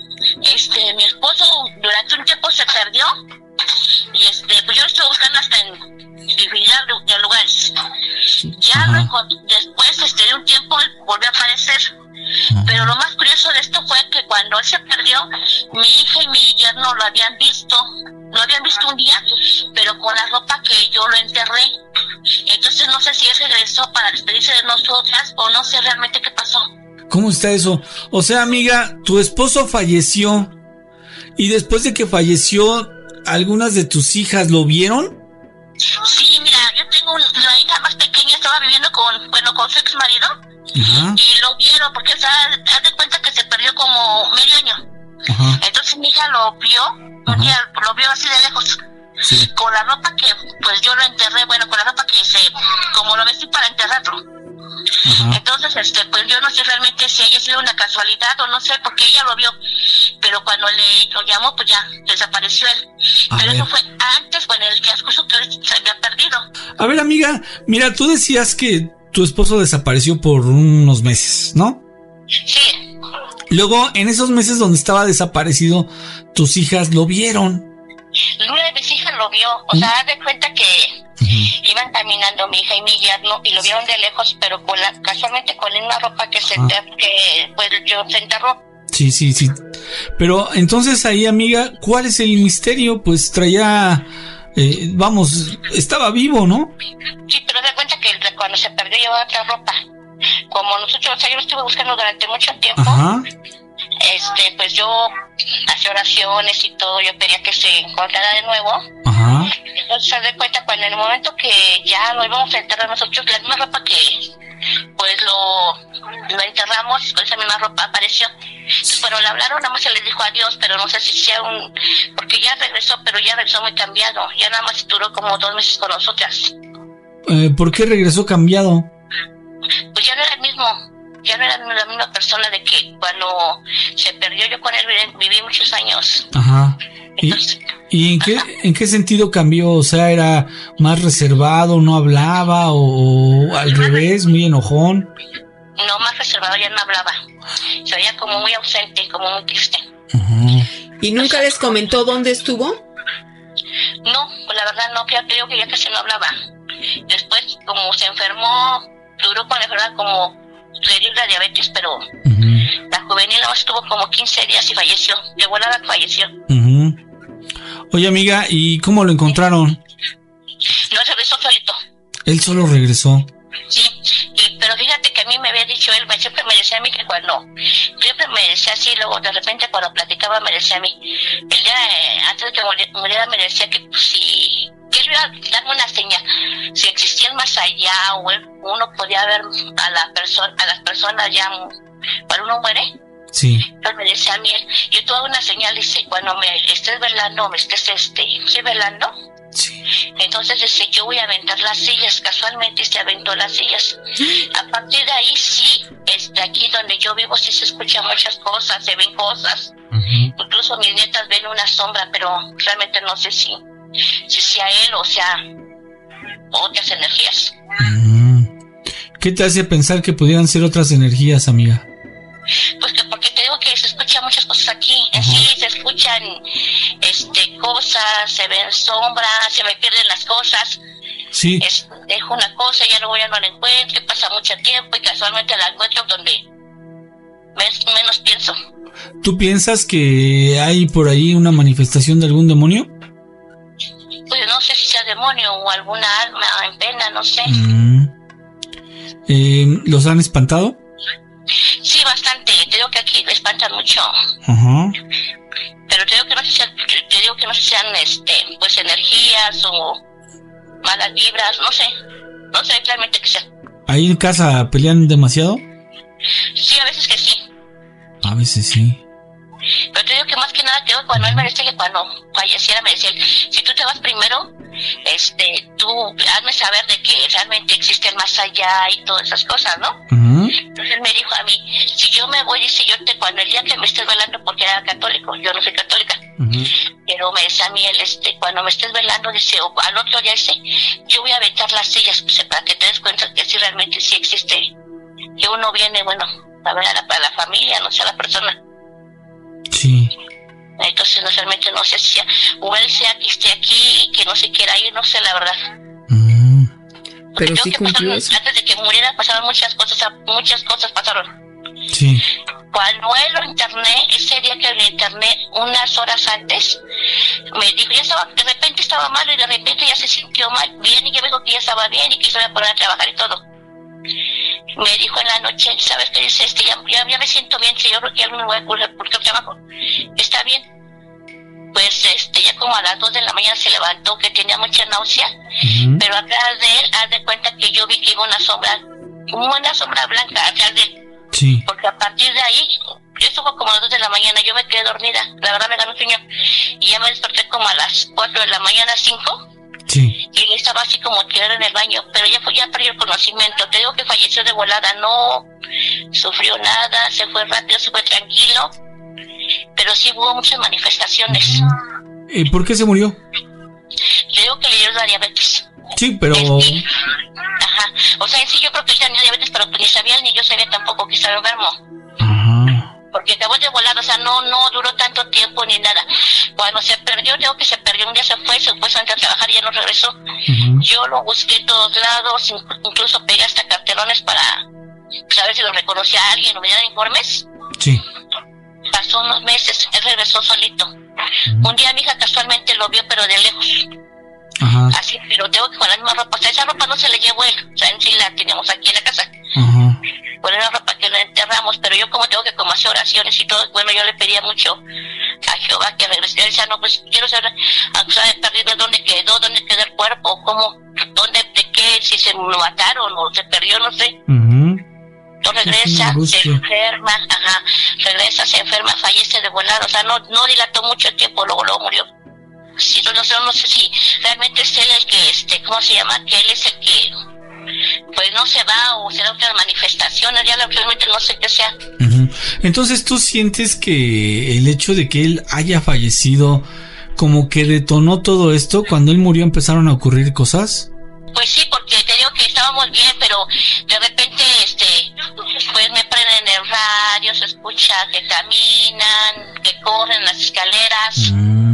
Mi esposo durante un tiempo se perdió y pues yo estuve buscando hasta en infinidad de lugares. Ya luego, después de un tiempo, volvió a aparecer. Pero lo más curioso de esto fue que cuando él se perdió, mi hija y mi yerno lo habían visto un día, pero con la ropa que yo lo enterré. Entonces no sé si él regresó para despedirse de nosotras o no sé realmente qué pasó. ¿Cómo está eso? O sea, amiga, tu esposo falleció y después de que falleció, ¿algunas de tus hijas lo vieron? Sí, mira, yo tengo la hija más pequeña, estaba viviendo con su ex marido. Ajá. Y lo vieron porque haz de cuenta que se perdió como medio año. Ajá. Entonces mi hija lo vio, un día lo vio así de lejos, sí, con la ropa que pues yo lo enterré, con la ropa que como lo vestí para enterrarlo. Ajá. Entonces pues yo no sé realmente si haya sido una casualidad o no sé, porque ella lo vio, pero cuando lo llamó pues ya desapareció él. Pero eso fue antes, el transcurso que él se había perdido. A ver, amiga, mira, tú decías que tu esposo desapareció por unos meses, ¿no? Sí. Luego, en esos meses donde estaba desaparecido, tus hijas lo vieron. Una de mis hijas lo vio, o sea, haz de cuenta que iban caminando mi hija y mi yerno y lo vieron de lejos, pero casualmente con la misma ropa que se enterró. Sí. Pero entonces ahí, amiga, ¿cuál es el misterio? Pues traía, estaba vivo, ¿no? Sí, pero haz de cuenta que cuando se perdió llevaba otra ropa. Como nosotros, yo lo estuve buscando durante mucho tiempo. Ajá. Pues yo hacía oraciones y todo, yo pedía que se encontrara de nuevo. Ajá. Entonces se da cuenta cuando en el momento que ya lo íbamos a enterrar nosotros, la misma ropa que pues lo enterramos, con esa misma ropa apareció. Entonces, le hablaron, nada más se le dijo adiós, pero no sé si sea porque ya regresó, pero ya regresó muy cambiado, ya nada más duró como 2 meses con nosotras. ¿Por qué regresó cambiado? Pues ya no era el mismo, ya no era la misma persona de que cuando se perdió. Yo con él viví muchos años. Ajá. Entonces, ¿Y en qué sentido cambió? O sea, ¿era más reservado, no hablaba o al revés, muy enojón? No, más reservado, ya no hablaba. Se veía como muy ausente, como muy triste. Ajá. ¿Y nunca les comentó dónde estuvo? No, pues la verdad no, creo que ya casi no hablaba. Después, como se enfermó, duró con la enfermedad como le dio la diabetes, pero la juvenil nada más estuvo como 15 días y falleció. De volada falleció. Oye, amiga, ¿y cómo lo encontraron? No, regresó solito. Él solo regresó. Sí, pero fíjate que a mí me había dicho él, siempre me decía a mí que siempre me decía así, luego de repente cuando platicaba me decía a mí, el día antes de que muriera me decía que que él iba a darme una señal, si existía el más allá o uno podía ver a las personas ya cuando uno muere. Sí. Entonces me decía a mí él, yo te doy una señal, dice, cuando me estés velando, ¿sí velando? Sí. Entonces dice, yo voy a aventar las sillas, casualmente se aventó las sillas. A partir de ahí sí, aquí donde yo vivo sí se escuchan muchas cosas, se ven cosas. Incluso mis nietas ven una sombra, pero realmente no sé si sea él o sea otras energías. ¿Qué te hace pensar que pudieran ser otras energías, amiga? Pues que porque te digo que se escuchan muchas cosas aquí. Sí, se escuchan cosas, se ven sombras, se me pierden las cosas. Sí. Dejo una cosa y ya luego ya no la encuentro, y pasa mucho tiempo y casualmente la encuentro donde menos pienso. ¿Tú piensas que hay por ahí una manifestación de algún demonio? Pues no sé si sea demonio o alguna alma en pena, no sé. ¿Los han espantado? Sí, bastante. Te digo que aquí me espantan mucho. Ajá. Pero te digo que no sé si sean pues energías o malas vibras, no sé realmente qué sea. ¿Ahí en casa pelean demasiado? Sí, a veces que sí. A veces sí. Pero te digo que más que nada, creo que cuando él me decía que cuando falleciera me decía, si tú te vas primero, tú hazme saber de que realmente existe el más allá y todas esas cosas, ¿no? Entonces él me dijo a mí, si yo me voy, dice, cuando el día que me estés velando, porque era católico, yo no soy católica, pero me decía a mí él, cuando me estés velando, dice, o al otro día, dice, yo voy a aventar las sillas, pues, para que te des cuenta que sí realmente sí existe, que uno viene, a ver a la familia, no sé, a la persona. Sí. Entonces realmente no sé si sea, o él sea que esté aquí y que no se quiera ir, no sé la verdad. pero sí cumplió eso. Antes de que muriera pasaron muchas cosas pasaron. Sí. Cuando él lo interné, ese día que lo interné, unas horas antes, me dijo, de repente estaba malo y de repente ya se sintió mal, bien, y yo me dijo que ya estaba bien y que se iba a poner a trabajar y todo. Me dijo en la noche, ¿sabes qué dice? Ya me siento bien, si yo creo que ya me voy a buscar trabajo. Está bien. Pues ya como a las 2 de la mañana se levantó, que tenía mucha náusea, pero atrás de él, haz de cuenta que yo vi que iba una sombra blanca atrás de él. Sí. Porque a partir de ahí, esto fue como a las 2 de la mañana, yo me quedé dormida, la verdad me ganó un sueño, y ya me desperté como a las 4 de la mañana, 5, sí. Y él estaba así como tirado en el baño, pero ya perdió el conocimiento, te digo que falleció de volada, no sufrió nada, se fue rápido, se fue tranquilo, pero sí hubo muchas manifestaciones. ¿Y por qué se murió? Yo digo que le dio la diabetes. Sí, pero... Ajá, o sea, en sí yo creo que él tenía diabetes, pero pues ni sabía él ni yo sabía tampoco que estaba enfermo. Ajá. Porque acabó de volar, o sea, no duró tanto tiempo ni nada. Cuando se perdió, un día se fue supuestamente a trabajar y ya no regresó. Yo lo busqué en todos lados, incluso pegué hasta cartelones para saber si lo reconocía a alguien o me dieran informes. Sí. Pasó unos meses, él regresó solito. Un día mi hija casualmente lo vio, pero de lejos. Ajá. Así, pero tengo que con la misma ropa, o sea, esa ropa no se la llevó él, o sea, en sí la teníamos aquí en la casa. Ajá. Con la ropa que la enterramos, pero yo como tengo que como hacer oraciones y todo, bueno, yo le pedía mucho a Jehová que regresara. Él decía, no, pues quiero saber, o sea, perdido dónde quedó el cuerpo, de qué, si se lo mataron o se perdió, no sé. Entonces regresa, se enferma, fallece de volar, o sea, no dilató mucho tiempo, luego murió. Sí, no sé si realmente es él el que, ¿cómo se llama? Que él es el que, pues no se va o será otras manifestaciones, ya realmente no sé qué sea. Entonces, ¿tú sientes que el hecho de que él haya fallecido como que detonó todo esto? Cuando él murió empezaron a ocurrir cosas. Pues sí, porque te digo que estábamos bien, pero de repente, pues me prenden el radio, se escucha que caminan, que corren las escaleras.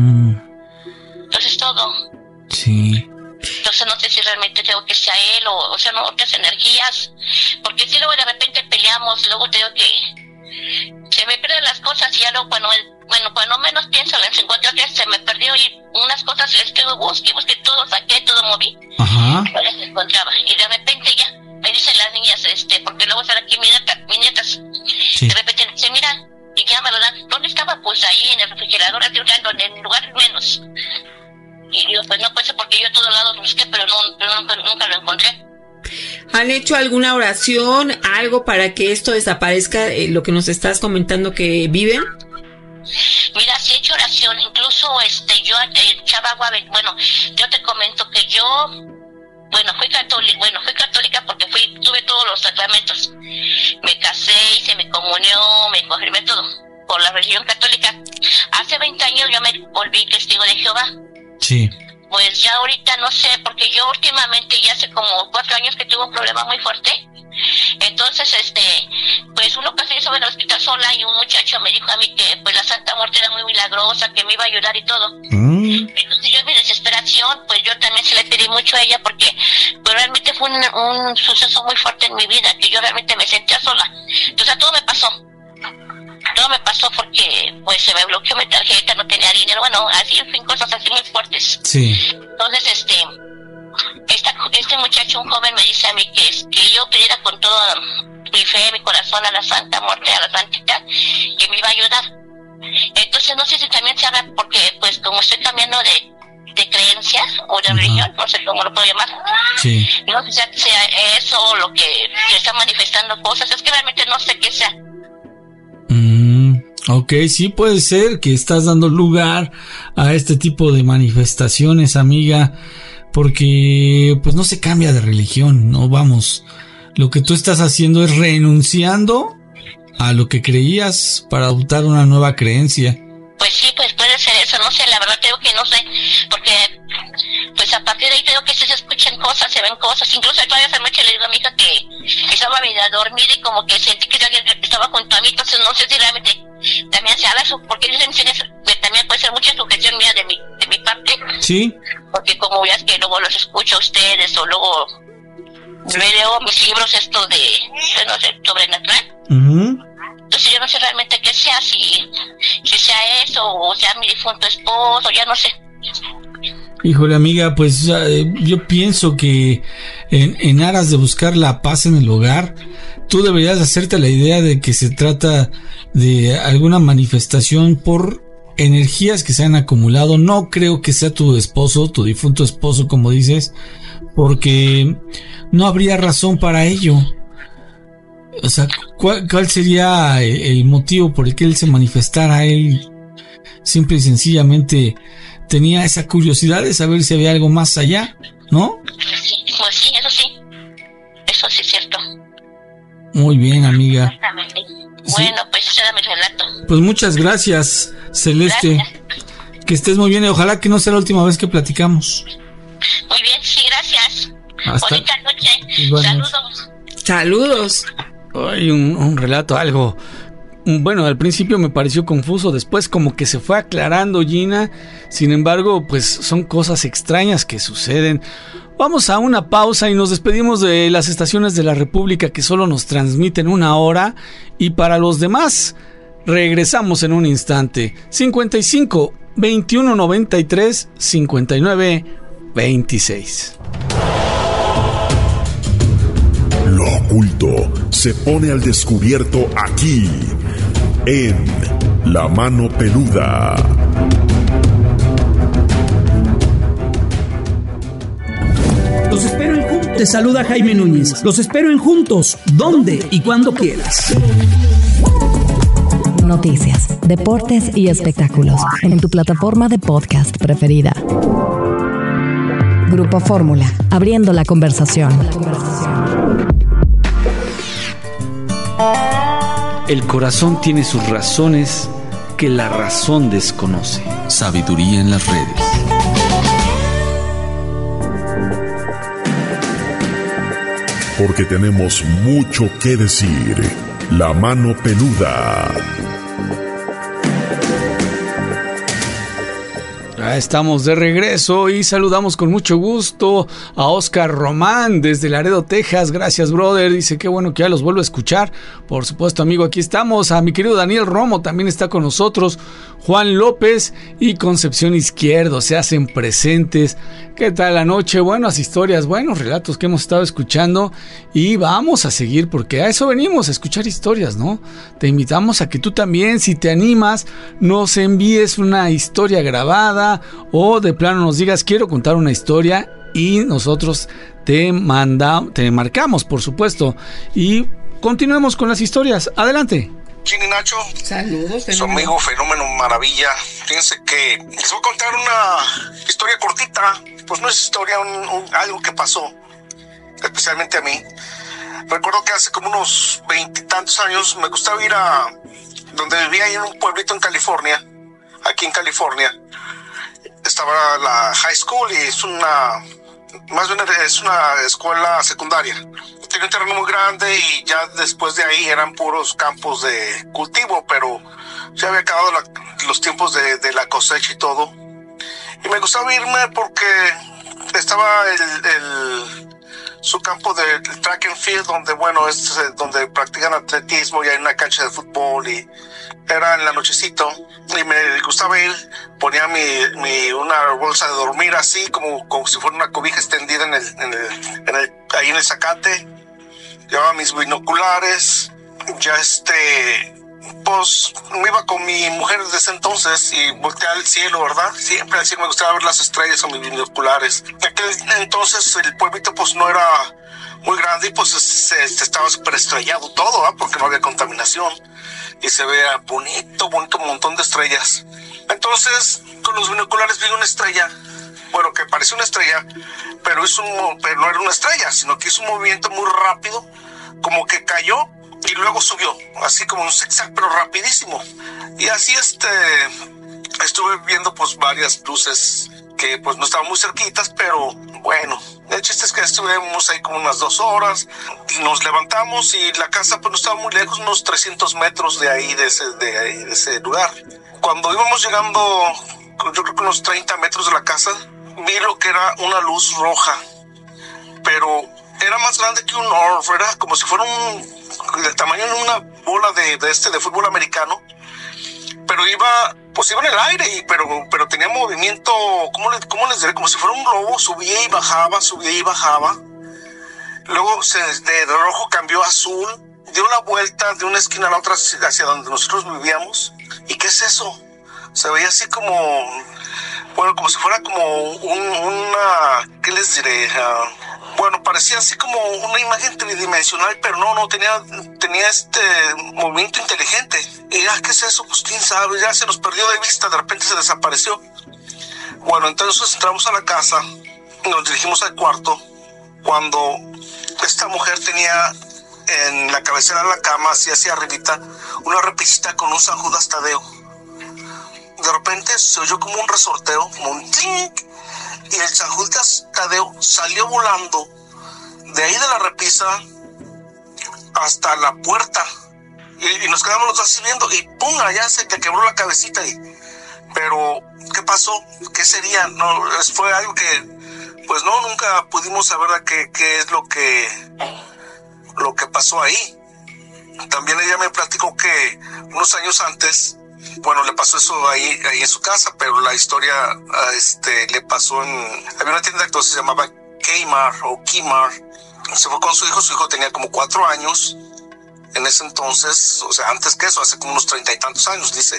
Entonces todo. Sí. Entonces no sé si realmente tengo que sea él o sea, no otras energías, porque si luego de repente peleamos, luego te digo que se me pierden las cosas y ya luego cuando menos pienso las encuentro que se me perdió y unas cosas busqué todo, saqué todo, moví. Ajá. No las encontraba y de repente ya me dicen las niñas, porque luego están aquí mis nietas, sí. De repente dicen, mira, y ya me lo dan, ¿dónde estaba? Pues ahí en el refrigerador, así, en lugares menos. Y digo, pues no puede ser porque yo a todos lados busqué, pero nunca lo encontré. ¿Han hecho alguna oración, algo para que esto desaparezca, lo que nos estás comentando que viven? Mira, sí he hecho oración, incluso yo echaba agua, yo te comento que yo, fui católica porque tuve todos los sacramentos. Me casé, hice mi comunión, me confirmé todo por la religión católica. Hace 20 años yo me volví testigo de Jehová. Sí. Pues ya ahorita no sé, porque yo últimamente ya hace como 4 años que tuve un problema muy fuerte. Entonces, pues una ocasión estaba en el hospital sola y un muchacho me dijo a mí que pues la Santa Muerte era muy milagrosa, que me iba a ayudar y todo. Entonces yo en mi desesperación, pues yo también se le pedí mucho a ella porque pues realmente fue un suceso muy fuerte en mi vida, que yo realmente me sentía sola. Entonces todo me pasó porque pues se me bloqueó mi tarjeta, no tenía dinero, así, en fin, cosas así muy fuertes. Sí. Entonces, este muchacho, un joven, me dice a mí que yo pidiera con toda mi fe, mi corazón a la Santa Muerte, a la Santita, que me iba a ayudar. Entonces, no sé si también se haga, porque pues como estoy cambiando de creencia o de religión, no sé cómo lo puedo llamar. Sí. No sé si sea eso o lo que está manifestando cosas, es que realmente no sé qué sea. Ok, sí puede ser que estás dando lugar a este tipo de manifestaciones, amiga, porque pues no se cambia de religión, no vamos. Lo que tú estás haciendo es renunciando a lo que creías para adoptar una nueva creencia. Pues sí, pues puede ser eso, no sé, la verdad tengo que no sé, porque pues a partir de ahí tengo que se escuchan cosas, se ven cosas, incluso todavía esa noche le digo a mi hija que estaba media dormida y como que sentí que alguien estaba junto a mí, entonces no sé si realmente también se habla eso, porque dicen que también puede ser mucha sujeción mía de mi parte. Sí. Porque como ya es que luego los escucho a ustedes o luego Me leo mis libros estos de, no sé, sobrenatural. Entonces yo no sé realmente qué sea, si sea eso o sea mi difunto esposo, ya no sé. Híjole, amiga, pues yo pienso que en aras de buscar la paz en el hogar, tú deberías hacerte la idea de que se trata de alguna manifestación por energías que se han acumulado. No creo que sea tu esposo, tu difunto esposo, como dices, porque no habría razón para ello. O sea, ¿cuál sería el motivo por el que él se manifestara? Él simple y sencillamente tenía esa curiosidad de saber si había algo más allá, ¿no? Pues sí, eso sí es cierto. Muy bien, amiga. Exactamente. Bueno, pues ese era mi relato. Pues muchas gracias, Celeste. Gracias. Que estés muy bien y ojalá que no sea la última vez que platicamos. Muy bien, sí, gracias. Bonita noche. Igualmente. Saludos. Ay, un relato, algo. Bueno, al principio me pareció confuso, después como que se fue aclarando, Gina. Sin embargo, pues son cosas extrañas que suceden. Vamos a una pausa y nos despedimos de las estaciones de la República que solo nos transmiten 1 hora. Y para los demás, regresamos en un instante. 55 21 93 59 26. Lo oculto se pone al descubierto aquí, en La Mano Peluda. Los espero en Juntos. Te saluda Jaime Núñez. Los espero en Juntos, donde y cuando quieras. Noticias, deportes y espectáculos en tu plataforma de podcast preferida. Grupo Fórmula, abriendo la conversación. El corazón tiene sus razones que la razón desconoce. Sabiduría en las redes. Porque tenemos mucho que decir. La Mano Peluda. Estamos de regreso y saludamos con mucho gusto a Oscar Román desde Laredo, Texas. Gracias, brother. Dice que bueno que ya los vuelvo a escuchar. Por supuesto, amigo, aquí estamos. A mi querido Daniel Romo también está con nosotros. Juan López y Concepción Izquierdo se hacen presentes. ¿Qué tal la noche? Buenas historias, buenos relatos que hemos estado escuchando y vamos a seguir porque a eso venimos, a escuchar historias, ¿no? Te invitamos a que tú también, si te animas, nos envíes una historia grabada o de plano nos digas quiero contar una historia y nosotros te marcamos, por supuesto, y continuemos con las historias. Adelante. Gini, Nacho, saludos, su amigo Fenómeno Maravilla. Fíjense que les voy a contar una historia cortita, pues no es historia, algo que pasó, especialmente a mí. Recuerdo que hace como unos 20 y tantos años me gustaba ir a donde vivía en un pueblito en California, aquí en California. Estaba la high school y es una escuela secundaria. Tenía un terreno muy grande y ya después de ahí eran puros campos de cultivo, pero ya había acabado los tiempos de la cosecha y todo. Y me gustaba irme porque estaba su campo de track and field, donde bueno, es donde practican atletismo y hay una cancha de fútbol y era en la nochecito y me gustaba ir, ponía una bolsa de dormir así como si fuera una cobija extendida ahí en el zacate, llevaba mis binoculares, ya pues me iba con mi mujer desde ese entonces y volteaba al cielo, ¿verdad? Siempre así me gustaba ver las estrellas con mis binoculares. En aquel entonces el pueblito pues no era muy grande y pues estaba súper estrellado todo, ¿verdad? Porque no había contaminación y se veía bonito, un montón de estrellas. Entonces con los binoculares vi una estrella, bueno, que parecía una estrella, pero no era una estrella, sino que hizo un movimiento muy rápido, como que cayó y luego subió, así como un zigzag, pero rapidísimo. Y así estuve viendo pues varias luces que pues no estaban muy cerquitas, pero bueno, el chiste es que estuvimos ahí como unas 2 horas y nos levantamos y la casa pues no estaba muy lejos, unos 300 metros de ahí, de ese lugar. Cuando íbamos llegando, yo creo que unos 30 metros de la casa, vi lo que era una luz roja, pero era más grande que un Nerf, era como si fuera del tamaño de una bola de fútbol americano, pero iba en el aire, pero tenía movimiento, ¿cómo les diré? Como si fuera un globo, subía y bajaba. Luego de rojo cambió a azul, dio la vuelta de una esquina a la otra hacia donde nosotros vivíamos. ¿Y qué es eso? Se veía así como si fuera como ¿qué les diré? Parecía así como una imagen tridimensional, pero no tenía movimiento inteligente. Y ¿qué es eso? Pues quién sabe, ya se nos perdió de vista, de repente se desapareció. Bueno, entonces entramos a la casa, nos dirigimos al cuarto, cuando esta mujer tenía en la cabecera de la cama, así hacia arribita, una repisita con un San Judas Tadeo. De repente se oyó como un resorteo, como un clink, y el San Judas Tadeo salió volando de ahí de la repisa hasta la puerta, y nos quedamos los dos así viendo, y ¡pum! Allá se te quebró la cabecita. Pero ¿qué pasó? ¿Qué sería? No, fue algo que pues nunca pudimos saber qué es lo que pasó ahí. También ella me platicó que unos años antes, le pasó eso ahí en su casa, pero la historia le pasó había una tienda que se llamaba Kmart o Kmart. Se fue con su hijo tenía como 4 años en ese entonces, o sea, antes que eso, hace como unos 30 y tantos años, dice.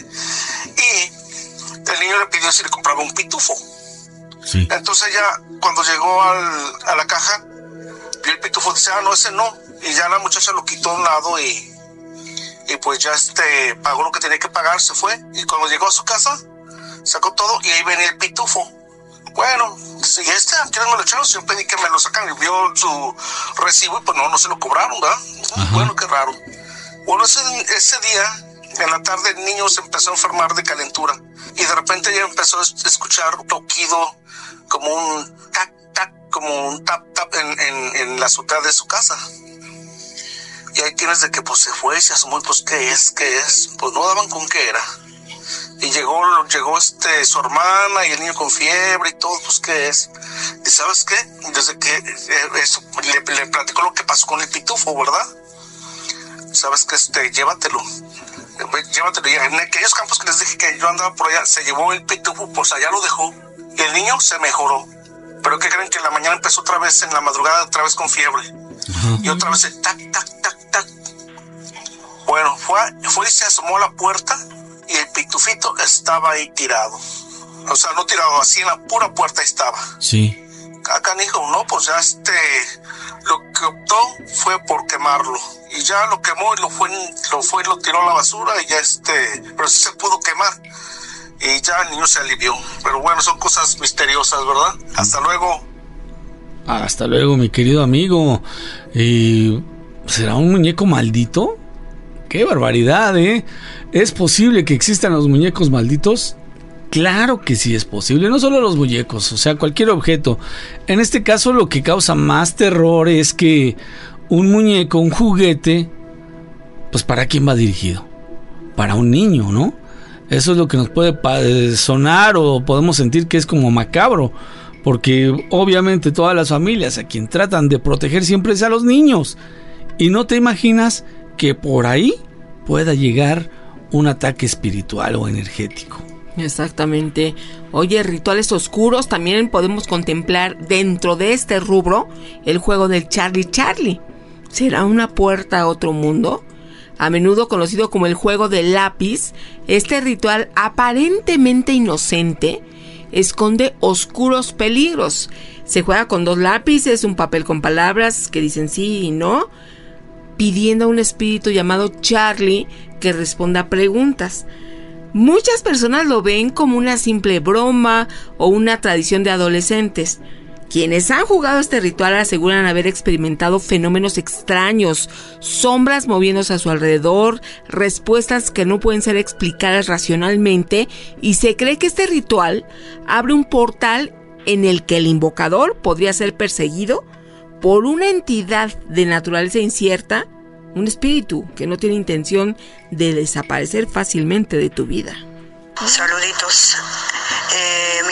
Y el niño le pidió si le compraba un pitufo. Sí. Entonces ella, cuando llegó a la caja, vio el pitufo, dice, no, ese no. Y ya la muchacha lo quitó a un lado y pues ya pagó lo que tenía que pagar, se fue. Y cuando llegó a su casa, sacó todo y ahí venía el pitufo. Bueno, si ¿quiénes me lo echaron? Yo pedí que me lo sacan, y vio su recibo y pues no se lo cobraron, ¿verdad? Ajá. Bueno, qué raro. Bueno, ese día, en la tarde, el niño se empezó a enfermar de calentura y de repente ya empezó a escuchar un toquido, como un tac, tac, como un tap, tap en la azotea de su casa. Y ahí tienes de que pues se fue y se asomó, y pues ¿qué es? Pues no daban con qué era. Y llegó su hermana y el niño con fiebre y todo, pues ¿qué es? ¿Y sabes qué? Desde que eso le platicó lo que pasó con el pitufo, ¿verdad? ¿Sabes qué? Llévatelo. Y en aquellos campos que les dije que yo andaba por allá, se llevó el pitufo, pues allá lo dejó. Y el niño se mejoró. Pero ¿qué creen? Que en la mañana empezó otra vez, en la madrugada, otra vez con fiebre. Uh-huh. Y otra vez el tac, tac, tac, tac. Bueno, fue y se asomó a la puerta y el pitufito estaba ahí tirado. O sea, no tirado, así en la pura puerta estaba. Sí. Canijo, no, pues ya lo que optó fue por quemarlo. Y ya lo quemó y lo tiró a la basura y ya pero sí se pudo quemar. Y ya el niño se alivió. Pero bueno, son cosas misteriosas, ¿verdad? Hasta luego. Hasta luego, mi querido amigo. ¿Será un muñeco maldito? ¡Qué barbaridad, eh! ¿Es posible que existan los muñecos malditos? Claro que sí es posible, no solo los muñecos, o sea, cualquier objeto. En este caso lo que causa más terror es que un muñeco, un juguete, pues ¿para quién va dirigido? Para un niño, ¿no? Eso es lo que nos puede sonar o podemos sentir que es como macabro, porque obviamente todas las familias a quien tratan de proteger siempre es a los niños. Y no te imaginas que por ahí pueda llegar un ataque espiritual o energético. Exactamente. Oye, rituales oscuros, también podemos contemplar dentro de este rubro el juego del Charlie Charlie. ¿Será una puerta a otro mundo? A menudo conocido como el juego del lápiz, este ritual aparentemente inocente esconde oscuros peligros. Se juega con 2 lápices, un papel con palabras que dicen sí y no, pidiendo a un espíritu llamado Charlie que responda a preguntas. Muchas personas lo ven como una simple broma o una tradición de adolescentes. Quienes han jugado este ritual aseguran haber experimentado fenómenos extraños, sombras moviéndose a su alrededor, respuestas que no pueden ser explicadas racionalmente, y se cree que este ritual abre un portal en el que el invocador podría ser perseguido por una entidad de naturaleza incierta, un espíritu que no tiene intención de desaparecer fácilmente de tu vida. Saluditos. Mi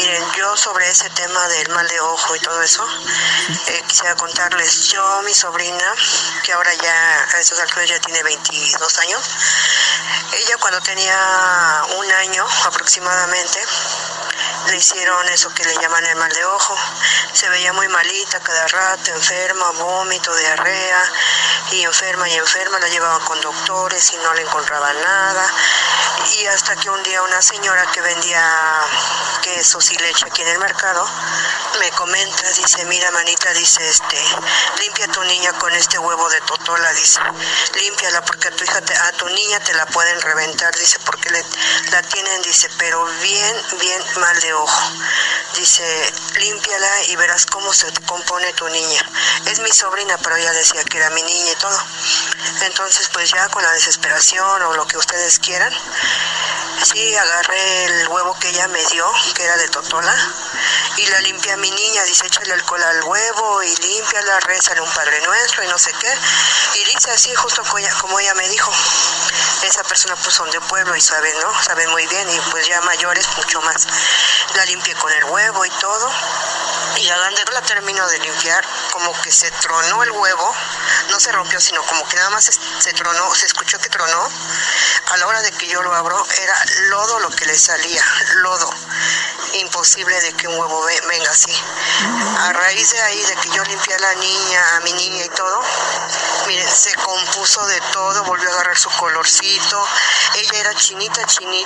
Miren, yo sobre ese tema del mal de ojo y todo eso, quisiera contarles, yo, mi sobrina, que ahora ya a esas alturas ya tiene 22 años, ella cuando tenía 1 año aproximadamente, le hicieron eso que le llaman el mal de ojo. Se veía muy malita cada rato, enferma, vómito, diarrea, y enferma, la llevaban con doctores y no le encontraban nada. Y hasta que un día una señora que vendía quesos y leche aquí en el mercado me comenta, dice, mira manita, dice, limpia a tu niña con este huevo de totola, dice, límpiala porque a tu niña te la pueden reventar, dice, porque la tienen, dice, pero bien mal de ojo, dice, límpiala y verás cómo se compone tu niña. Es mi sobrina, pero ella decía que era mi niña y todo. Entonces pues ya con la desesperación o lo que ustedes quieran, sí, agarré el huevo que ella me dio, que era de totola, y la limpié a mi niña, dice, échale alcohol al huevo y límpiala, rézale un Padre Nuestro y no sé qué, y dice así, justo como ella me dijo. Esa persona pues son de pueblo y saben, ¿no? Saben muy bien, y pues ya mayores mucho más. La limpié con el huevo y todo, y cuando la termino de limpiar, como que se tronó el huevo, no se rompió, sino como que nada más se tronó, se escuchó que tronó. A la hora de que yo lo abro, era lodo lo que le salía, lodo. Imposible de que un huevo venga así. A raíz de ahí, de que yo limpié a mi niña y todo, miren, se compuso de todo, volvió a agarrar su colorcito. Ella era chinita,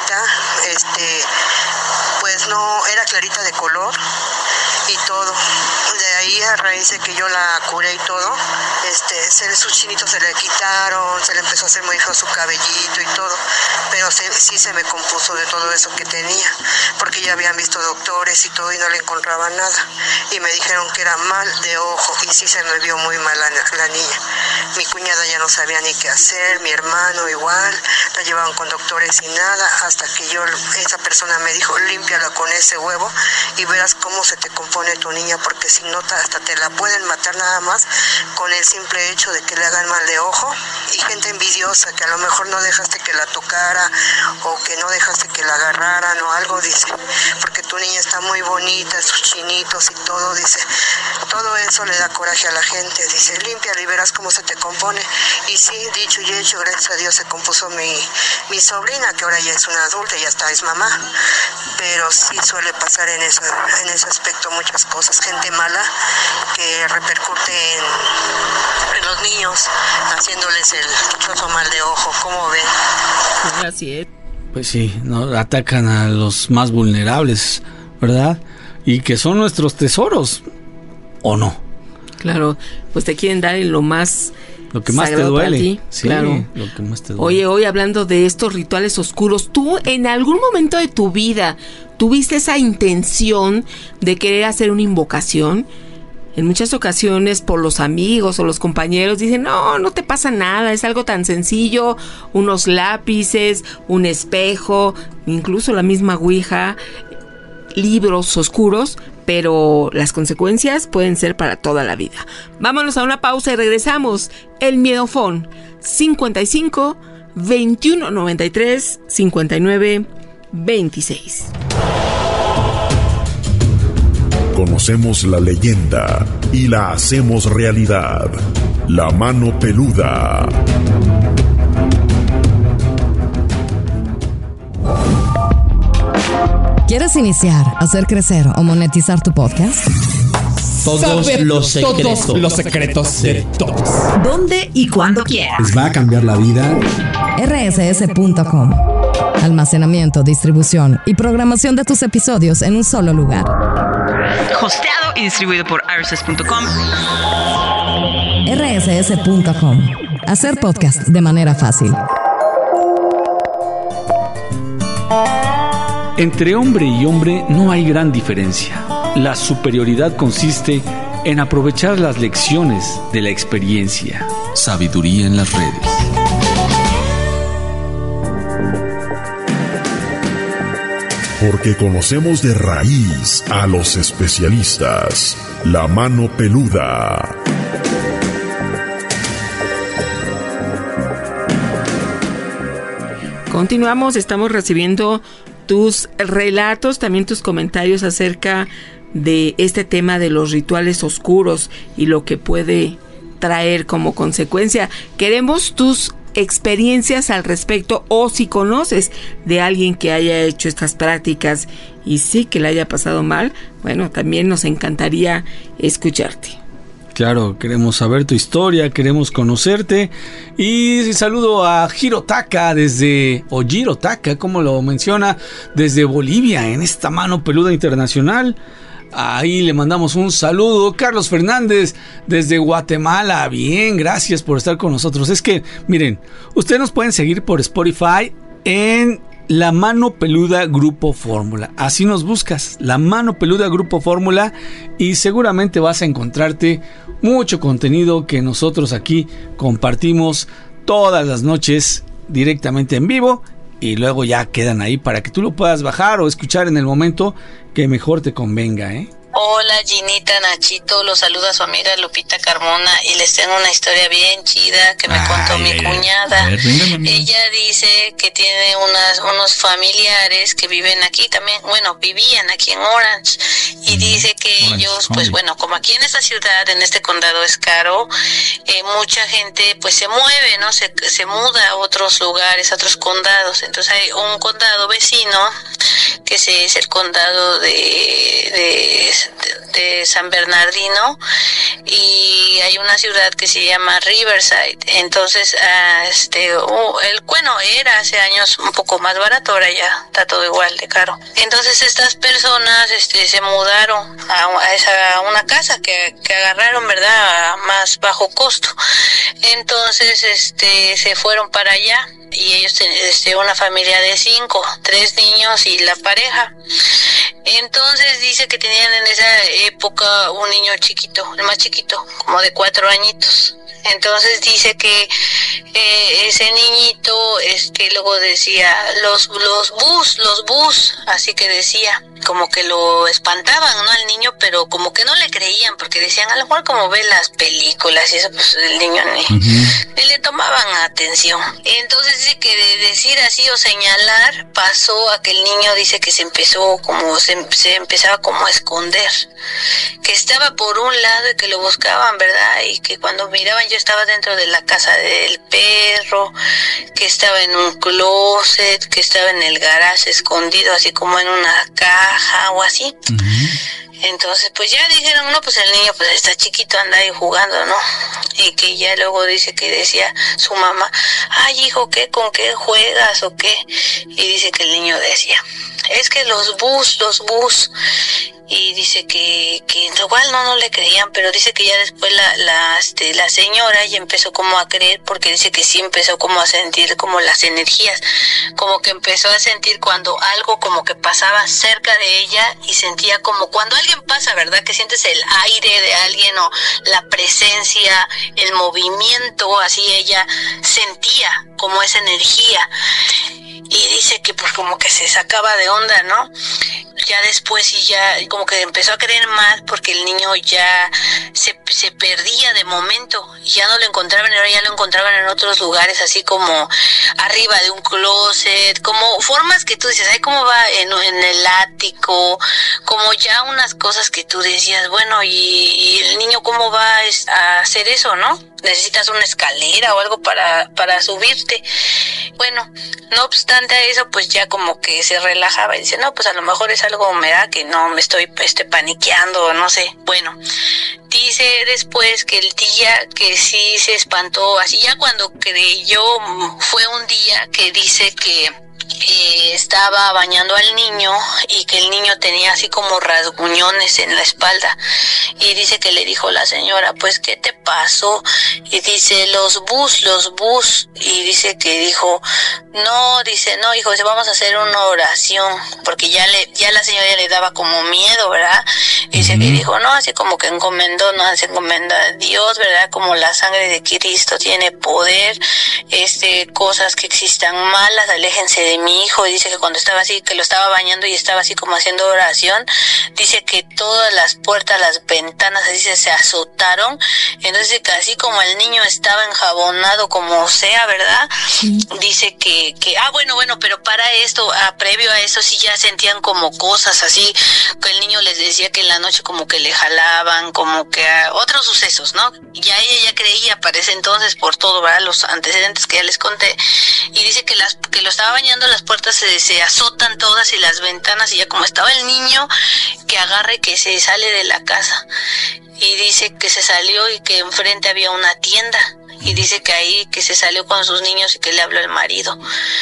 pues no, era clarita de color y todo. De ahí, a raíz de que yo la curé y todo, sus chinitos se le quitaron, se le empezó a hacer muy feo su cabellito y todo, pero sí se me compuso de todo eso que tenía, porque ya habían visto doctores y todo y no le encontraban nada, y me dijeron que era mal de ojo, y sí se me vio muy mal la niña. Mi cuñada ya no sabía ni qué hacer, mi hermano igual, la llevaban con doctores y nada, hasta que esa persona me dijo, límpiala con ese huevo y verás cómo se te compone tu niña, porque si no hasta te la pueden matar nada más con el simple hecho de que le hagan mal de ojo. Y gente envidiosa que a lo mejor no dejaste que la tocara o que no dejaste que la agarraran o algo, dice, porque tu niña está muy bonita, sus chinitos y todo, dice, todo eso le da coraje a la gente, dice, límpiala y verás cómo se te compone. Y sí, dicho y hecho, gracias a Dios se compuso mi sobrina, que ahora ya es una adulta, ya está, es mamá, pero sí suele pasar en ese aspecto muchas cosas, gente mala que repercute en los niños, haciéndoles el dichoso mal de ojo. ¿Cómo ven? Así es. Pues sí, ¿no? Atacan a los más vulnerables, ¿verdad? Y que son nuestros tesoros, ¿o no? Claro, pues te quieren dar en lo más... Lo que más te duele. Sí, claro. Lo que más te duele. Oye, hoy hablando de estos rituales oscuros, ¿tú en algún momento de tu vida tuviste esa intención de querer hacer una invocación? En muchas ocasiones por los amigos o los compañeros dicen, no te pasa nada, es algo tan sencillo, unos lápices, un espejo, incluso la misma ouija, libros oscuros, pero las consecuencias pueden ser para toda la vida. Vámonos a una pausa y regresamos. El Miedofón 55 21 93 59 26. Conocemos la leyenda y la hacemos realidad. La mano peluda. ¿Quieres iniciar, hacer crecer o monetizar tu podcast? Todos los secretos de todos. ¿Dónde y cuándo quieras? Les va a cambiar la vida. rss.com. Almacenamiento, distribución y programación de tus episodios en un solo lugar. Hosteado y distribuido por rss.com. rss.com. Hacer podcast de manera fácil. Entre hombre y hombre no hay gran diferencia. La superioridad consiste en aprovechar las lecciones de la experiencia. Sabiduría en las redes. Porque conocemos de raíz a los especialistas. La mano peluda. Continuamos, estamos recibiendo tus relatos, también tus comentarios acerca de este tema de los rituales oscuros y lo que puede traer como consecuencia. Queremos tus experiencias al respecto, o si conoces de alguien que haya hecho estas prácticas y sí que le haya pasado mal, bueno, también nos encantaría escucharte. Claro, queremos saber tu historia, queremos conocerte. Y saludo a Girotaka Girotaka, como lo menciona, desde Bolivia, en esta mano peluda internacional. Ahí le mandamos un saludo. Carlos Fernández desde Guatemala. Bien, gracias por estar con nosotros. Es que, miren, ustedes nos pueden seguir por Spotify en La Mano Peluda Grupo Fórmula. Así nos buscas, La Mano Peluda Grupo Fórmula, y seguramente vas a encontrarte mucho contenido que nosotros aquí compartimos todas las noches directamente en vivo, y luego ya quedan ahí para que tú lo puedas bajar o escuchar en el momento que mejor te convenga, ¿eh? Hola Ginita, Nachito, los saluda su amiga Lupita Carmona y les tengo una historia bien chida que me contó mi cuñada. Ella dice que tiene unos familiares que viven aquí también, vivían aquí en Orange, y dice que ellos, pues bueno, como aquí en esta ciudad, en este condado es caro, mucha gente pues se mueve, ¿no? Se muda a otros lugares, a otros condados. Entonces hay un condado vecino que es el condado de San Bernardino, y hay una ciudad que se llama Riverside. Entonces era hace años un poco más barato, ahora ya está todo igual de caro. Entonces estas personas se mudaron a una casa que agarraron, ¿verdad?, a más bajo costo. Entonces se fueron para allá, y ellos una familia de 5, 3 niños y la pareja. Entonces dice que tenían en esa época un niño chiquito, el más chiquito, como de 4 añitos. Entonces dice que ese niñito luego decía los bus, así que decía, como que lo espantaban, ¿no?, al niño, pero como que no le creían, porque decían, a lo mejor como ve las películas y eso, pues el niño ni le tomaban atención. Entonces dice que de decir así o señalar pasó a que el niño dice que se empezaba como a esconder, que estaba por un lado y que lo buscaban, ¿verdad? Y que cuando miraban, yo estaba dentro de la casa del perro, que estaba en un closet, que estaba en el garage escondido, así como en una caja o así. Entonces pues ya dijeron, no, pues el niño pues está chiquito, anda ahí jugando, ¿no? Y que ya luego dice que decía su mamá, ay hijo, ¿con qué juegas o qué? Y dice que el niño decía, es que los bus. Y dice que igual no le creían, pero dice que ya después la señora ya empezó como a creer, porque dice que sí empezó como a sentir como las energías, como que empezó a sentir cuando algo como que pasaba cerca de ella, y sentía como cuando alguien pasa, ¿verdad?, que sientes el aire de alguien o la presencia, el movimiento, así ella sentía como esa energía. Y dice que pues como que se sacaba de onda, ¿no? Ya después y ya como que empezó a creer más, porque el niño ya se perdía de momento, ya no lo encontraban, ahora ya lo encontraban en otros lugares, así como arriba de un closet, como formas que tú dices, ay, cómo va en el ático, como ya unas cosas que tú decías, bueno, y el niño cómo va a hacer eso, ¿no? Necesitas una escalera o algo para subirte. Bueno, no obstante a eso, pues ya como que se relajaba y dice, no, pues a lo mejor es algo, me da que no me estoy paniqueando, no sé. Bueno, dice después que el día que sí se espantó, así ya cuando creyó, fue un día que dice que estaba bañando al niño y que el niño tenía así como rasguñones en la espalda, y dice que le dijo la señora, pues ¿qué te pasó? Y dice, los bus, y dice que dijo, no, dice, no hijo, vamos a hacer una oración, porque ya la señora le daba como miedo, ¿verdad? Dice que dijo, no, así como que se encomendó a Dios, ¿verdad? Como la sangre de Cristo tiene poder, cosas que existan malas, aléjense de mi hijo, dice que cuando estaba así, que lo estaba bañando y estaba así como haciendo oración, dice que todas las puertas, las ventanas, dice, se azotaron. Entonces que así como el niño estaba enjabonado como sea, ¿verdad? Dice que bueno, pero para esto, previo a eso sí ya sentían como cosas así, que el niño les decía que en la noche como que le jalaban, como que otros sucesos, ¿no? Ya ella ya creía para ese entonces por todo, ¿verdad? Los antecedentes que ya les conté, y dice que lo estaba bañando, las puertas se azotan todas y las ventanas, y ya como estaba el niño, que agarra y que se sale de la casa, y dice que se salió y que enfrente había una tienda, y dice que ahí que se salió con sus niños y que le habló el marido,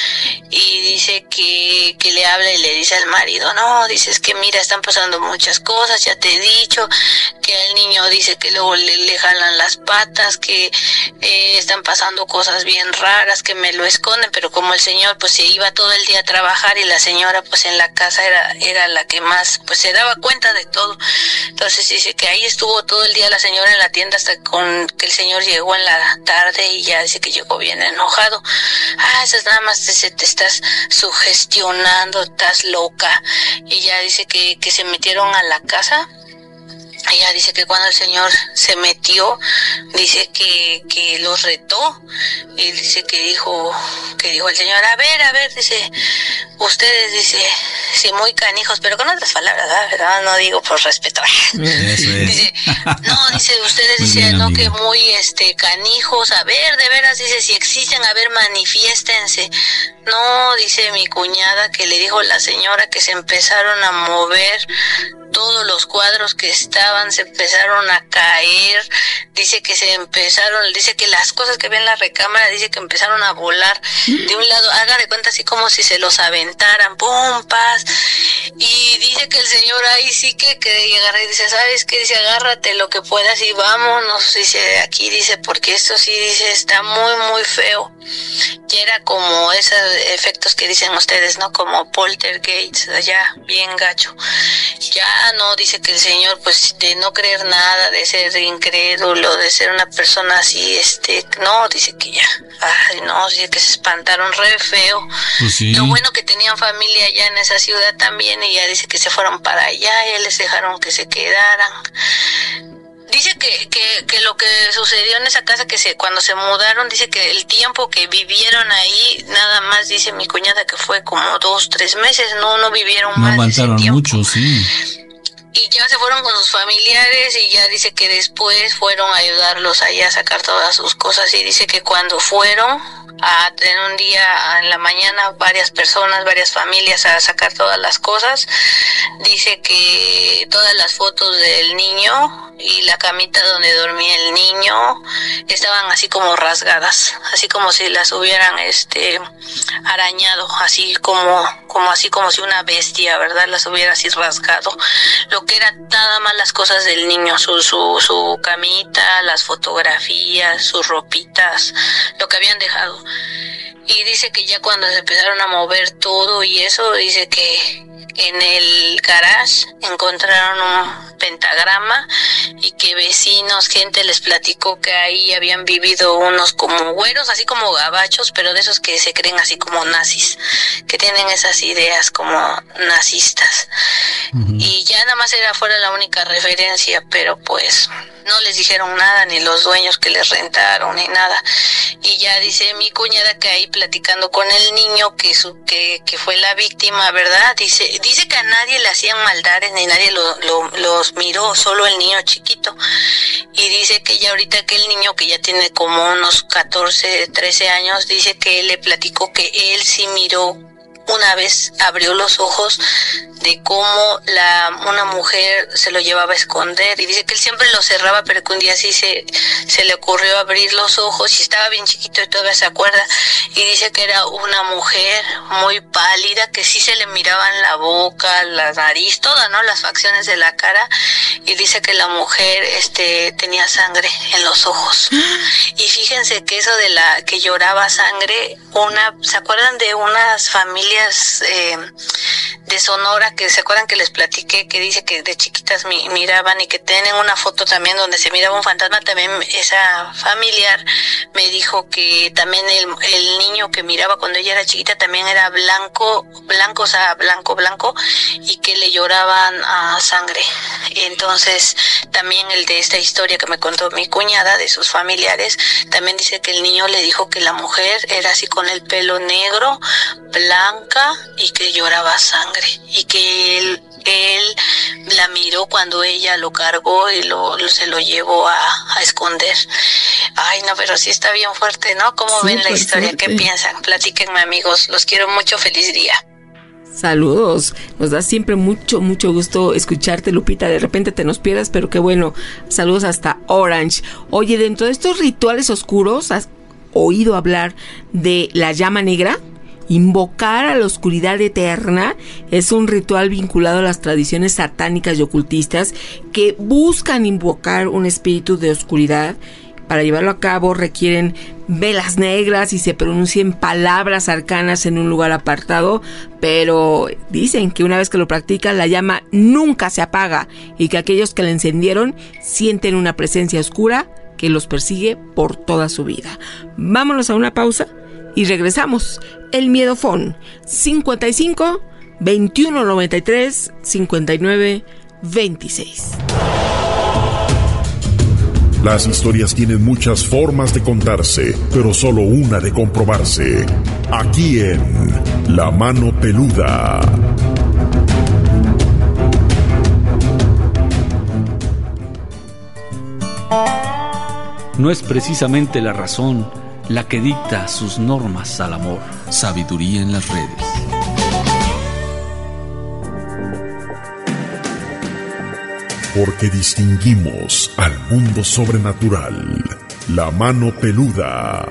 y dice que le habla y le dice al marido, no, dice, es que mira, están pasando muchas cosas, ya te he dicho, que el niño dice que luego le jalan las patas, que están pasando cosas bien raras, que me lo esconden, pero como el señor pues se iba todo el día a trabajar y la señora pues en la casa era la que más pues se daba cuenta de todo. Entonces dice que ahí estuvo todo el día la señora en la tienda hasta que el señor llegó en la tarde, y ya dice que llegó bien enojado. Eso es nada más te estás sugestionando, estás loca. Y ya dice que se metieron a la casa. Ella dice que cuando el señor se metió, dice que los retó, y dice que dijo el señor, a ver, dice, ustedes, dice, sí, muy canijos, pero con otras palabras, ¿verdad? No digo por respeto. Dice, no, dice, ustedes, dice, bien, no, que muy canijos, a ver, de veras, dice, si existen, a ver, manifiéstense. No, dice mi cuñada, que le dijo la señora que se empezaron a mover todos los cuadros que estaban, se empezaron a caer, dice que las cosas que ven en la recámara, dice que empezaron a volar de un lado, haga de cuenta así como si se los aventaran, pompas, y dice que el señor ahí sí que agarra y dice, ¿sabes qué? Dice, agárrate lo que puedas y vámonos, dice, de aquí, dice, porque esto sí, dice, está muy, muy feo. Y era como esos efectos que dicen ustedes, ¿no? Como poltergeist, ya, bien gacho. Ya no, dice que el señor, pues, de no creer nada, de ser incrédulo, de ser una persona así, no, dice que ya, no, dice que se espantaron re feo. Pues sí. Lo bueno que tenían familia allá en esa ciudad también, y ya dice que se fueron para allá, y les dejaron que se quedaran. Dice que lo que sucedió en esa casa, cuando se mudaron, dice que el tiempo que vivieron ahí, nada más, dice mi cuñada, que fue como 2-3 meses, no vivieron más. No aguantaron mucho, sí. Y ya se fueron con sus familiares, y ya dice que después fueron a ayudarlos allá a sacar todas sus cosas, y dice que cuando fueron en un día en la mañana, varias familias a sacar todas las cosas, dice que todas las fotos del niño y la camita donde dormía el niño estaban así como rasgadas, así como si las hubieran arañado, así como si una bestia, ¿verdad?, las hubiera así rasgado. Lo que era nada más las cosas del niño, su camita, las fotografías, sus ropitas, lo que habían dejado. Y dice que ya cuando se empezaron a mover todo y eso, dice que en el garage encontraron un pentagrama, y que vecinos, gente les platicó que ahí habían vivido unos como güeros, así como gabachos, pero de esos que se creen así como nazis, que tienen esas ideas como nazistas. Y ya nada más fuera la única referencia, pero pues no les dijeron nada, ni los dueños que les rentaron, ni nada. Y ya dice mi cuñada que ahí platicando con el niño que fue la víctima, ¿verdad? Dice que a nadie le hacían maldades, ni nadie los miró, solo el niño chiquito. Y dice que ya ahorita que el niño, que ya tiene como unos 14, 13 años, dice que él le platicó que él sí miró, una vez abrió los ojos de cómo una mujer se lo llevaba a esconder, y dice que él siempre lo cerraba, pero que un día sí se le ocurrió abrir los ojos, y estaba bien chiquito y todavía se acuerda, y dice que era una mujer muy pálida, que sí se le miraban la boca, la nariz, todas, ¿no?, las facciones de la cara, y dice que la mujer tenía sangre en los ojos. Y fíjense que eso de que lloraba sangre, ¿se acuerdan de unas familias familias de Sonora, que se acuerdan que les platiqué, que dice que de chiquitas miraban y que tienen una foto también donde se miraba un fantasma. También esa familiar me dijo que también el niño que miraba cuando ella era chiquita también era blanco, o sea, blanco, y que le lloraban a sangre. Entonces también el de esta historia que me contó mi cuñada de sus familiares, también dice que el niño le dijo que la mujer era así con el pelo negro, blanca, y que lloraba sangre, y que él la miró cuando ella lo cargó y se lo llevó a esconder. Ay, no, pero sí está bien fuerte, ¿no? ¿Cómo ven la historia? Fuerte. ¿Qué piensan? Platíquenme, amigos. Los quiero mucho. Feliz día. Saludos, nos da siempre mucho gusto escucharte, Lupita. De repente te nos pierdas, pero qué bueno. Saludos hasta Orange. Oye, dentro de estos rituales oscuros, ¿has oído hablar de la llama negra? Invocar a la oscuridad eterna es un ritual vinculado a las tradiciones satánicas y ocultistas que buscan invocar un espíritu de oscuridad. Para llevarlo a cabo requieren velas negras y se pronuncien palabras arcanas en un lugar apartado, pero dicen que una vez que lo practican, la llama nunca se apaga y que aquellos que la encendieron sienten una presencia oscura que los persigue por toda su vida. Vámonos a una pausa y regresamos. El Miedofón 55 21 93 59 26. Las historias tienen muchas formas de contarse, pero solo una de comprobarse. Aquí en La Mano Peluda. No es precisamente la razón la que dicta sus normas al amor. Sabiduría en las redes. Porque distinguimos al mundo sobrenatural. La Mano Peluda.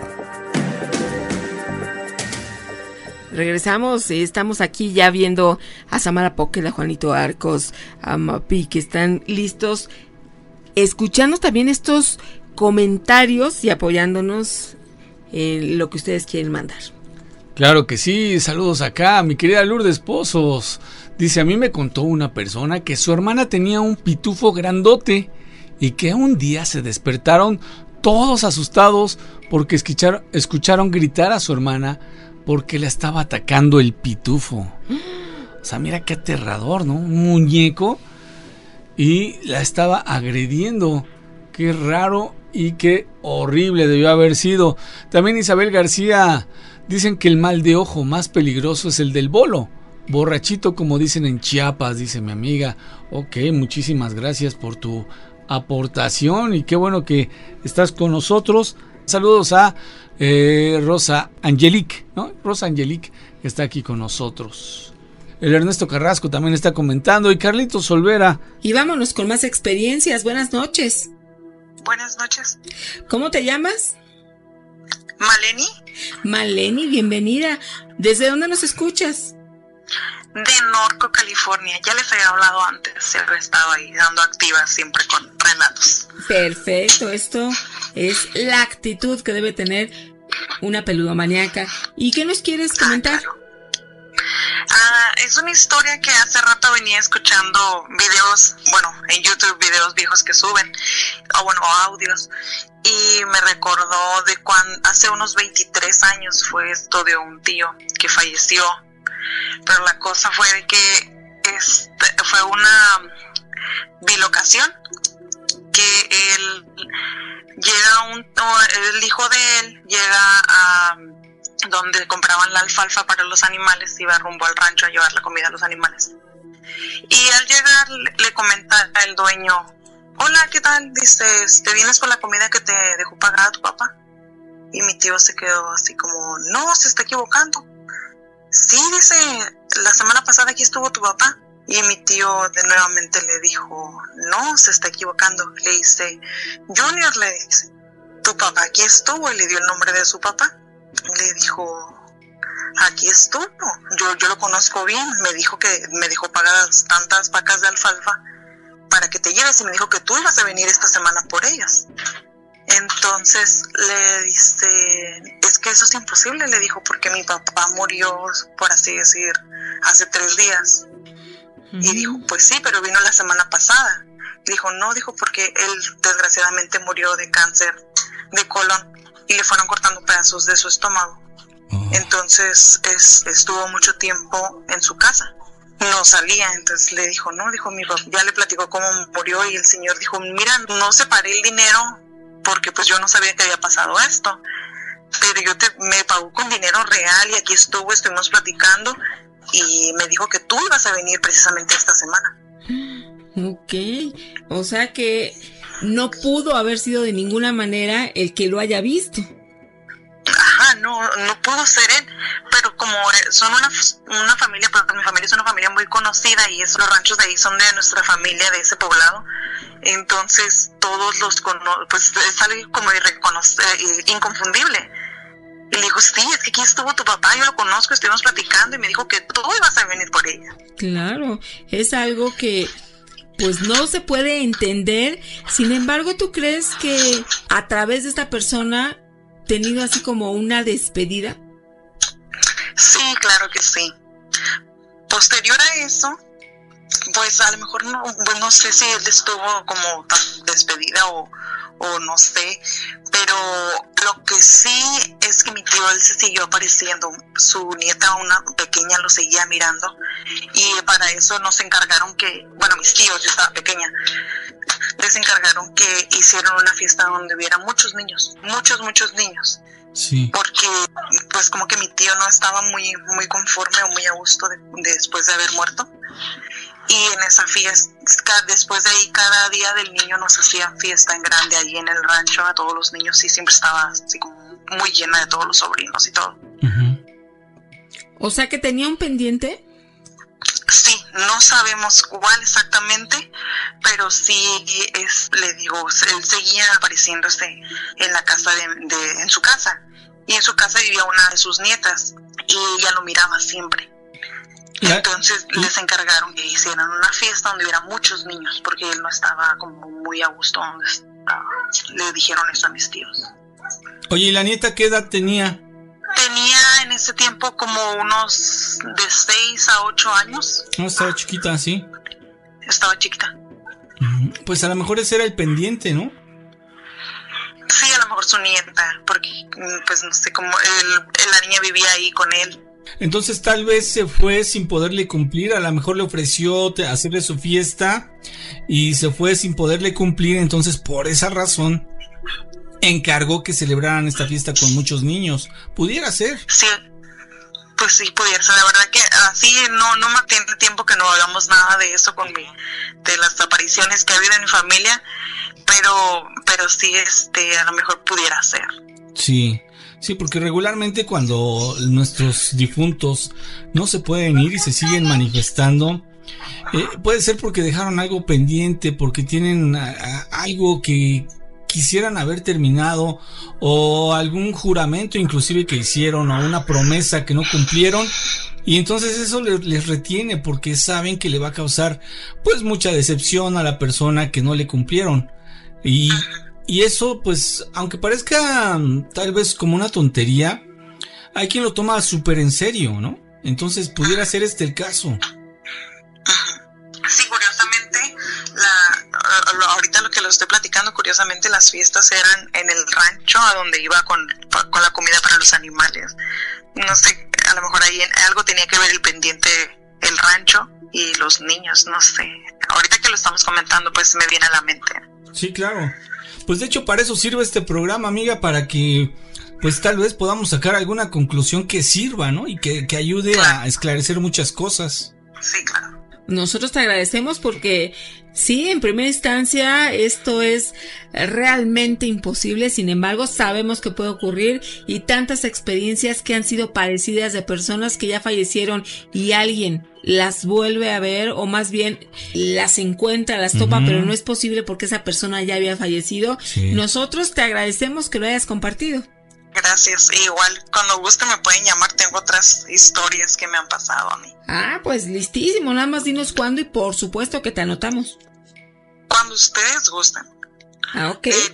Regresamos y estamos aquí ya viendo a Samara Pokel, a Juanito Arcos, a Mapi, que están listos, escuchando también estos comentarios y apoyándonos en lo que ustedes quieren mandar. Claro que sí, saludos acá, mi querida Lourdes Pozos. Dice, a mí me contó una persona que su hermana tenía un pitufo grandote y que un día se despertaron todos asustados porque escucharon gritar a su hermana porque la estaba atacando el pitufo. O sea, mira qué aterrador, ¿no? Un muñeco y la estaba agrediendo. Qué raro y qué horrible debió haber sido. También Isabel García, dicen que el mal de ojo más peligroso es el del bolo. Borrachito, como dicen en Chiapas, dice mi amiga. Ok, muchísimas gracias por tu aportación y qué bueno que estás con nosotros. Saludos a Rosa Angelique, ¿no? Rosa Angelique, que está aquí con nosotros. El Ernesto Carrasco también está comentando y Carlitos Olvera. Y vámonos con más experiencias. Buenas noches. Buenas noches. ¿Cómo te llamas? Maleni. Maleni, bienvenida. ¿Desde dónde nos escuchas? De Norco, California. Ya les había hablado antes. Siempre he estado ahí dando activas, siempre con relatos. Perfecto, esto es la actitud que debe tener una peludomaníaca. ¿Y qué nos quieres comentar? Claro. Es una historia que hace rato venía escuchando videos, bueno, en YouTube, videos viejos que suben, audios, y me recordó de cuando hace unos 23 años fue esto de un tío que falleció, pero la cosa fue de que fue una bilocación, que el hijo de él llega a donde compraban la alfalfa para los animales, iba rumbo al rancho a llevar la comida a los animales. Y al llegar le comenta el dueño, hola, ¿qué tal? Dice, ¿te vienes por la comida que te dejó pagada tu papá? Y mi tío se quedó así como, no, se está equivocando. Sí, dice, la semana pasada aquí estuvo tu papá. Y mi tío nuevamente le dijo, no, se está equivocando. Le dice, Junior, le dice, tu papá aquí estuvo, y le dio el nombre de su papá. Le dijo, aquí estuvo, yo lo conozco bien, me dijo que me dejó pagar tantas vacas de alfalfa para que te lleves, y me dijo que tú ibas a venir esta semana por ellas. Entonces le dice, es que eso es imposible, le dijo, porque mi papá murió, por así decir, hace 3 días. Y dijo, pues sí, pero vino la semana pasada. Y dijo, no, dijo, porque él desgraciadamente murió de cáncer de colon y le fueron cortando pedazos de su estómago. Entonces estuvo mucho tiempo en su casa, no salía. Entonces le dijo, no, dijo, mi papá ya le platicó cómo murió, y el señor dijo, mira, no separé el dinero porque pues yo no sabía que había pasado esto, pero me pagó con dinero real, y aquí estuvimos platicando, y me dijo que tú ibas a venir precisamente esta semana. Ok, o sea que no pudo haber sido de ninguna manera el que lo haya visto. Ajá, no pudo ser él, pero como son una familia, pues mi familia es una familia muy conocida, y los ranchos de ahí son de nuestra familia, de ese poblado, entonces todos pues es algo como inconfundible. Y le dijo, sí, es que aquí estuvo tu papá, yo lo conozco, estuvimos platicando, y me dijo que tú ibas a venir por ella. Claro, es algo que pues no se puede entender. Sin embargo, ¿tú crees que a través de esta persona tenido así como una despedida? Sí, claro que sí. Posterior a eso, pues a lo mejor no sé si él estuvo como tan despedida o no sé, pero lo que sí es que mi tío, él se siguió apareciendo, su nieta, una pequeña, lo seguía mirando, y para eso nos encargaron mis tíos, yo estaba pequeña, les encargaron que hicieron una fiesta donde hubiera muchos niños. Sí. Porque pues como que mi tío no estaba muy conforme o muy a gusto después de haber muerto. Y en esa fiesta, después de ahí, cada día del niño nos hacían fiesta en grande ahí en el rancho a todos los niños, y siempre estaba así como muy llena de todos los sobrinos y todo. O sea que tenía un pendiente. Sí, no sabemos cuál exactamente, pero sí le digo, él seguía apareciéndose en la casa en su casa, y en su casa vivía una de sus nietas, y ella lo miraba siempre. Entonces les encargaron que hicieran una fiesta donde hubiera muchos niños, porque él no estaba como muy a gusto donde estaba. Le dijeron eso a mis tíos. Oye, ¿y la nieta qué edad tenía? Tenía en ese tiempo como unos de 6 a 8 años. No, estaba chiquita, ¿sí? Estaba chiquita. Pues a lo mejor ese era el pendiente, ¿no? Sí, a lo mejor su nieta, porque pues no sé cómo, la niña vivía ahí con él. Entonces tal vez se fue sin poderle cumplir, a lo mejor le ofreció hacerle su fiesta y se fue sin poderle cumplir, entonces por esa razón encargó que celebraran esta fiesta con muchos niños. ¿Pudiera ser? Sí, pues sí, pudiera ser. La verdad que así no me tiene tiempo que no hablamos nada de eso de las apariciones que ha habido en mi familia, pero sí, a lo mejor pudiera ser. Sí, porque regularmente cuando nuestros difuntos no se pueden ir y se siguen manifestando, puede ser porque dejaron algo pendiente, porque tienen algo que quisieran haber terminado, o algún juramento inclusive que hicieron, o una promesa que no cumplieron, y entonces eso les retiene, porque saben que le va a causar pues mucha decepción a la persona que no le cumplieron. Y eso, pues, aunque parezca tal vez como una tontería, hay quien lo toma súper en serio, ¿no? Entonces pudiera ser el caso. Sí, curiosamente, ahorita lo que lo estoy platicando, curiosamente las fiestas eran en el rancho a donde iba con la comida para los animales. No sé, a lo mejor ahí algo tenía que ver el pendiente, el rancho y los niños, no sé. Ahorita que lo estamos comentando, pues me viene a la mente. Sí, claro. Pues de hecho para eso sirve este programa, amiga, para que pues tal vez podamos sacar alguna conclusión que sirva, ¿no? Y que ayude a esclarecer muchas cosas. Sí, claro. Nosotros te agradecemos porque sí, en primera instancia esto es realmente imposible, sin embargo sabemos que puede ocurrir, y tantas experiencias que han sido parecidas de personas que ya fallecieron y alguien las vuelve a ver, o más bien las encuentra, las topa, pero no es posible porque esa persona ya había fallecido. Sí. Nosotros te agradecemos que lo hayas compartido. Gracias, igual cuando guste me pueden llamar, tengo otras historias que me han pasado a mí. Ah, pues listísimo, nada más dinos cuándo y por supuesto que te anotamos. Cuando ustedes gusten. Ah, ok. De hecho,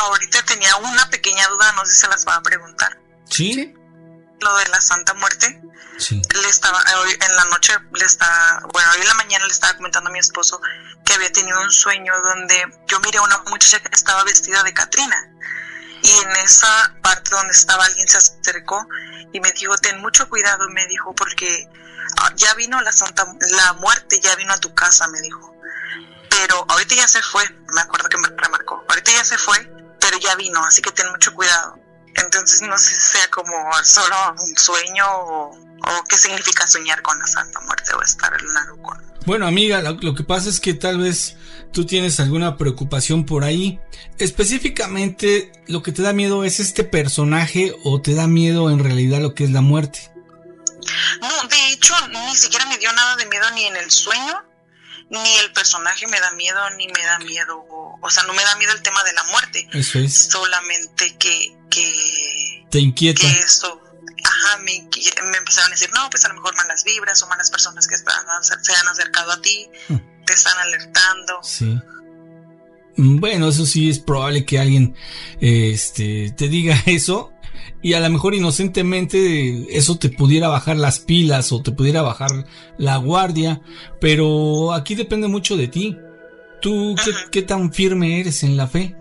ahorita tenía una pequeña duda, no sé si se las va a preguntar. ¿Sí? Lo de la Santa Muerte. Sí. Hoy en la noche hoy en la mañana le estaba comentando a mi esposo que había tenido un sueño donde yo miré a una muchacha que estaba vestida de Catrina, y en esa parte donde estaba alguien se acercó y me dijo, ten mucho cuidado, me dijo, porque ya vino la muerte ya vino a tu casa, me dijo, pero ahorita ya se fue. Me acuerdo que me remarcó, ahorita ya se fue, pero ya vino, así que ten mucho cuidado. Entonces no sé si sea como solo un sueño o qué significa soñar con la Santa Muerte o estar en algo con... Bueno, amiga, lo que pasa es que tal vez tú tienes alguna preocupación por ahí. Específicamente, lo que te da miedo es este personaje, o te da miedo en realidad lo que es la muerte. No, de hecho, ni siquiera me dio nada de miedo ni en el sueño, ni el personaje me da miedo, ni me da miedo, o sea, no me da miedo el tema de la muerte. Eso es. Solamente que te inquieta. Que eso, me empezaron a decir, no, pues a lo mejor malas vibras o malas personas que se han acercado a ti, te están alertando. Sí. Bueno, eso sí es probable que alguien te diga eso, y a lo mejor inocentemente eso te pudiera bajar las pilas o te pudiera bajar la guardia, pero aquí depende mucho de ti. ¿Tú qué tan firme eres en la fe?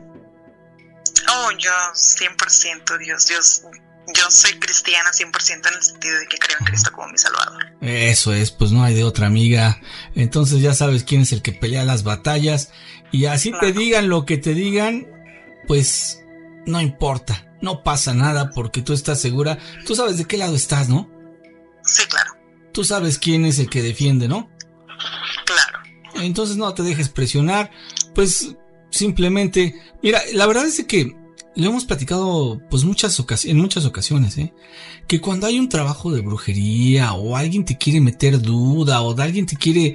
Oh, yo 100%, yo soy cristiana 100% en el sentido de que creo en Cristo como mi Salvador. Eso es, pues no hay de otra, amiga. Entonces ya sabes quién es el que pelea las batallas, y así te digan lo que te digan, pues no importa, no pasa nada, porque tú estás segura, tú sabes de qué lado estás, ¿no? Sí, claro. Tú sabes quién es el que defiende, ¿no? Claro. Entonces no te dejes presionar, pues simplemente, mira, la verdad es que lo hemos platicado pues en muchas ocasiones, que cuando hay un trabajo de brujería, o alguien te quiere meter duda, o alguien te quiere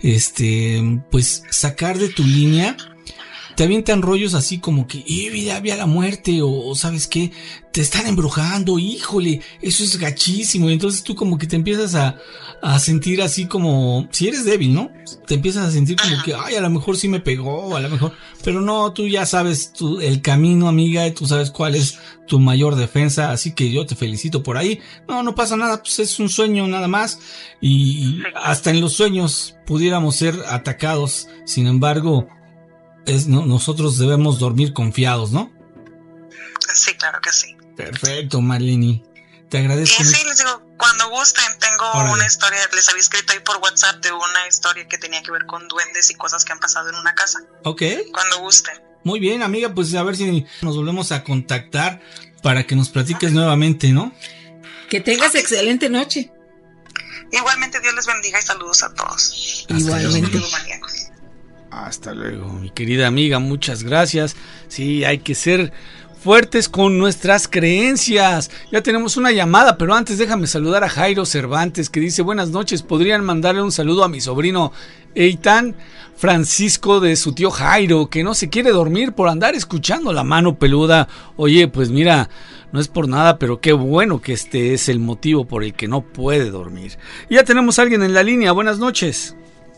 pues sacar de tu línea, te avientan rollos así como que ya vi a la muerte, o sabes qué, te están embrujando, híjole, eso es gachísimo. Y entonces tú como que te empiezas a sentir así como, si eres débil, ¿no? Te empiezas a sentir como que, a lo mejor sí me pegó, a lo mejor, pero no, tú ya sabes el camino, amiga, y tú sabes cuál es tu mayor defensa, así que yo te felicito por ahí. No pasa nada, pues es un sueño nada más, y hasta en los sueños pudiéramos ser atacados. Sin embargo, nosotros debemos dormir confiados, ¿no? Sí, claro que sí. Perfecto, Marlene. Te agradezco. Y sí, les digo, cuando gusten, tengo una historia, les había escrito ahí por WhatsApp de una historia que tenía que ver con duendes y cosas que han pasado en una casa. Ok. Cuando gusten. Muy bien, amiga, pues a ver si nos volvemos a contactar para que nos platiques nuevamente, ¿no? Que tengas excelente noche. Igualmente, Dios les bendiga y saludos a todos. Igualmente. Hasta luego, mi querida amiga, muchas gracias. Sí, hay que ser fuertes con nuestras creencias. Ya tenemos una llamada, pero antes déjame saludar a Jairo Cervantes, que dice: buenas noches, ¿podrían mandarle un saludo a mi sobrino Eitan Francisco de su tío Jairo, que no se quiere dormir por andar escuchando La Mano Peluda? Oye, pues mira, no es por nada, pero qué bueno que este es el motivo por el que no puede dormir. Ya tenemos a alguien en la línea. Buenas noches.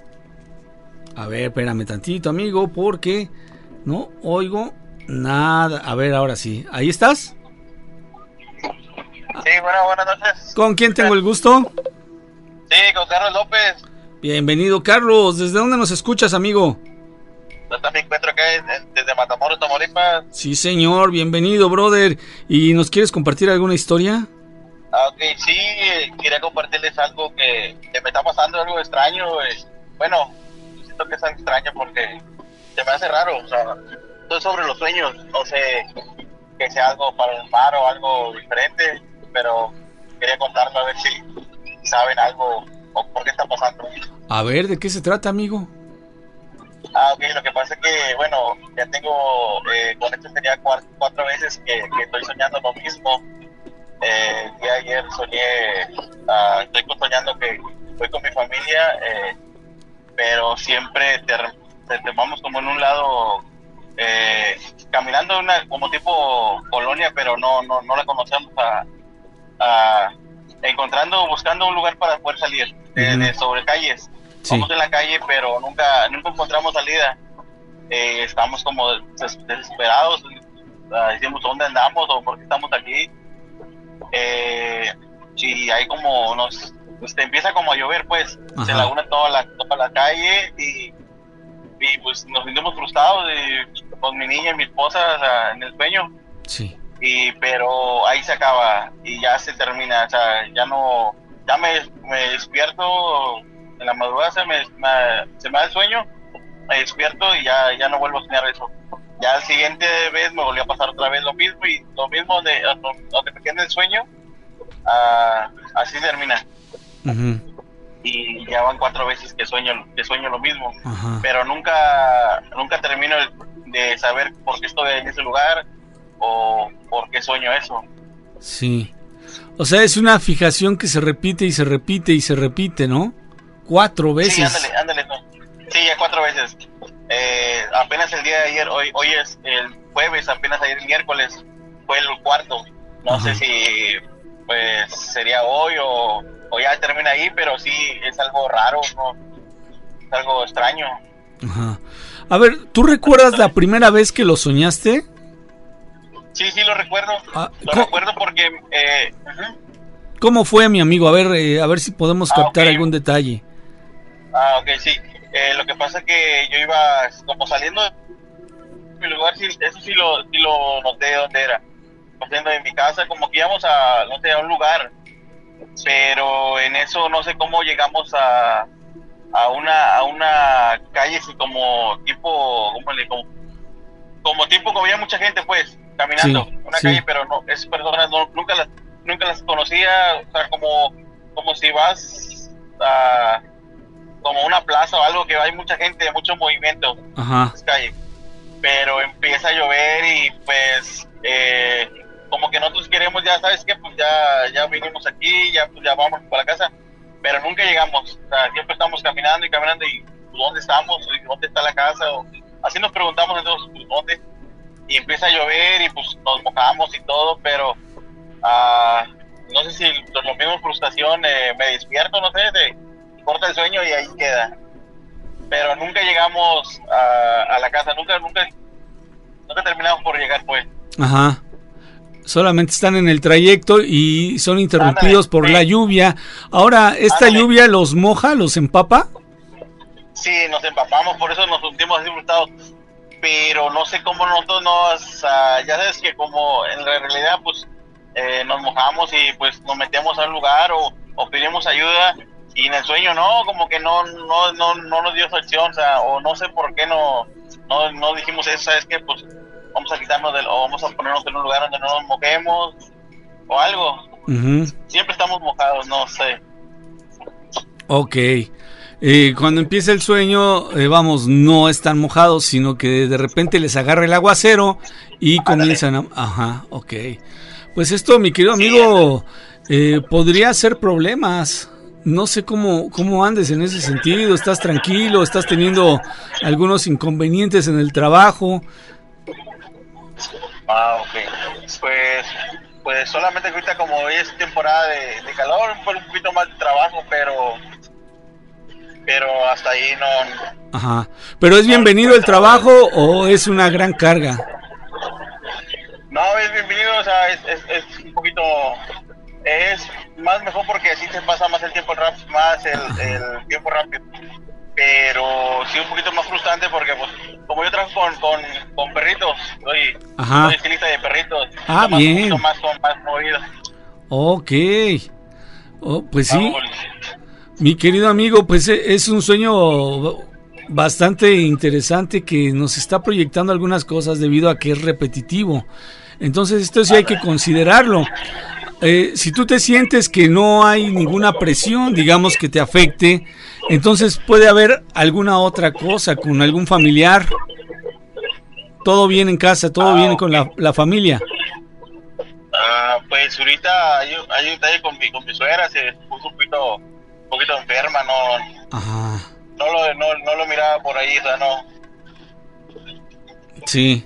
A ver, espérame tantito, amigo, porque no oigo nada. A ver, ahora sí. ¿Ahí estás? Sí, buenas noches. ¿Con quién tengo el gusto? Sí, con Carlos López. Bienvenido, Carlos. ¿Desde dónde nos escuchas, amigo? Yo también encuentro acá desde Matamoros, Tamaulipas. Sí, señor. Bienvenido, brother. ¿Y nos quieres compartir alguna historia? Ok, sí. Quería compartirles algo que me está pasando, algo extraño. Bueno, siento que es algo extraño porque se me hace raro. O sea, todo sobre los sueños. No sé que sea algo paranormal o algo diferente, pero quería contarlo a ver si saben algo o por qué está pasando. A ver, ¿de qué se trata, amigo? Ok, lo que pasa es que, bueno, ya tengo, con esto sería cuatro veces que estoy soñando lo mismo. El día de ayer estoy soñando que voy con mi familia, pero siempre vamos como en un lado, caminando como tipo colonia, pero no la conocemos, buscando un lugar para poder salir, sobre calles. Sí. Vamos en la calle, pero nunca encontramos salida. Estamos como desesperados, decimos dónde andamos o por qué estamos aquí. Si hay como empieza como a llover, pues se laguna toda la calle y pues nos sentimos frustrados con mi niña y mi esposa, o sea, en el sueño. Sí. Pero ahí se acaba y ya se termina, o sea, ya me despierto en la madrugada, se me da el sueño, me despierto y ya no vuelvo a soñar eso. Ya la siguiente vez me volvió a pasar otra vez lo mismo y lo mismo donde me quedé en el sueño, así termina. Y ya van 4 veces que sueño lo mismo. Pero nunca termino de saber por qué estoy en ese lugar o por qué sueño eso. Sí. O sea, es una fijación que se repite y se repite y se repite, ¿no? 4 veces. Sí, ándale. No. Sí, ya 4 veces. Apenas el día de ayer, hoy es el jueves, apenas ayer el miércoles fue el cuarto. No sé si pues sería hoy o ya termina ahí, pero sí es algo raro, ¿no? Es algo extraño. Ajá. A ver, ¿tú recuerdas la primera vez que lo soñaste? Sí, lo recuerdo. Lo recuerdo porque... ¿Cómo fue, mi amigo? A ver si podemos captar algún detalle. Ok, sí. Lo que pasa es que yo iba como saliendo de mi lugar, eso sí lo noté dónde era. Saliendo de mi casa, como que íbamos a un lugar. Pero en eso no sé cómo llegamos a una calle así como tipo, como tipo como había mucha gente pues caminando, calle, pero no, esas personas nunca las conocía, o sea, como si vas a como una plaza o algo que hay mucha gente, mucho movimiento en esa calle, pero empieza a llover y pues como que nosotros queremos, ya sabes que pues ya vinimos aquí, ya vamos para la casa, pero nunca llegamos, o sea, siempre estamos caminando y ¿dónde estamos? ¿Dónde está la casa? Así nos preguntamos entonces, pues, ¿dónde? Y empieza a llover y pues nos mojamos y todo, pero no sé si por la misma frustración me despierto, no sé, corta el sueño y ahí queda, pero nunca llegamos a la casa, nunca terminamos por llegar pues. Ajá. Solamente están en el trayecto y son interrumpidos por la lluvia. Ahora, ¿esta lluvia los moja, los empapa? Sí, nos empapamos, por eso nos sentimos así frustrados. Pero no sé cómo nosotros ya sabes que como en la realidad pues nos mojamos y pues nos metemos a un lugar o pedimos ayuda y en el sueño no, como que no nos dio esa opción, o sea, o no sé por qué no dijimos eso, ¿sabes qué? Pues vamos a quitarnos o vamos a ponernos en un lugar donde no nos mojemos o algo. Siempre estamos mojados, no sé. Ok. Cuando empieza el sueño, no están mojados, sino que de repente les agarra el aguacero y comienzan a... Ajá, ok. Pues esto, mi querido amigo, podría ser problemas. No sé cómo andes en ese sentido. ¿Estás tranquilo? ¿Estás teniendo algunos inconvenientes en el trabajo? Ok. Pues solamente que ahorita como hoy es temporada de calor, un poquito más de trabajo, pero hasta ahí no. Ajá. ¿Pero es bienvenido el trabajo o es una gran carga? No, es bienvenido, o sea, es un poquito, es más mejor porque así se pasa más el tiempo rápido, el tiempo rápido. Pero sí un poquito más frustrante porque pues como yo trabajo con perritos, soy estilista de perritos, bien. Un poquito más movido. Ok. Pues sí. Mi querido amigo, pues es un sueño bastante interesante que nos está proyectando algunas cosas debido a que es repetitivo. Entonces esto sí hay que considerarlo. Si tú te sientes que no hay ninguna presión, digamos, que te afecte, entonces puede haber alguna otra cosa con algún familiar. ¿Todo bien en casa? ¿Todo bien con la familia? Pues ahorita hay un detalle con mi suegra, se puso un poquito enferma, no lo miraba por ahí, o sea, no. Sí.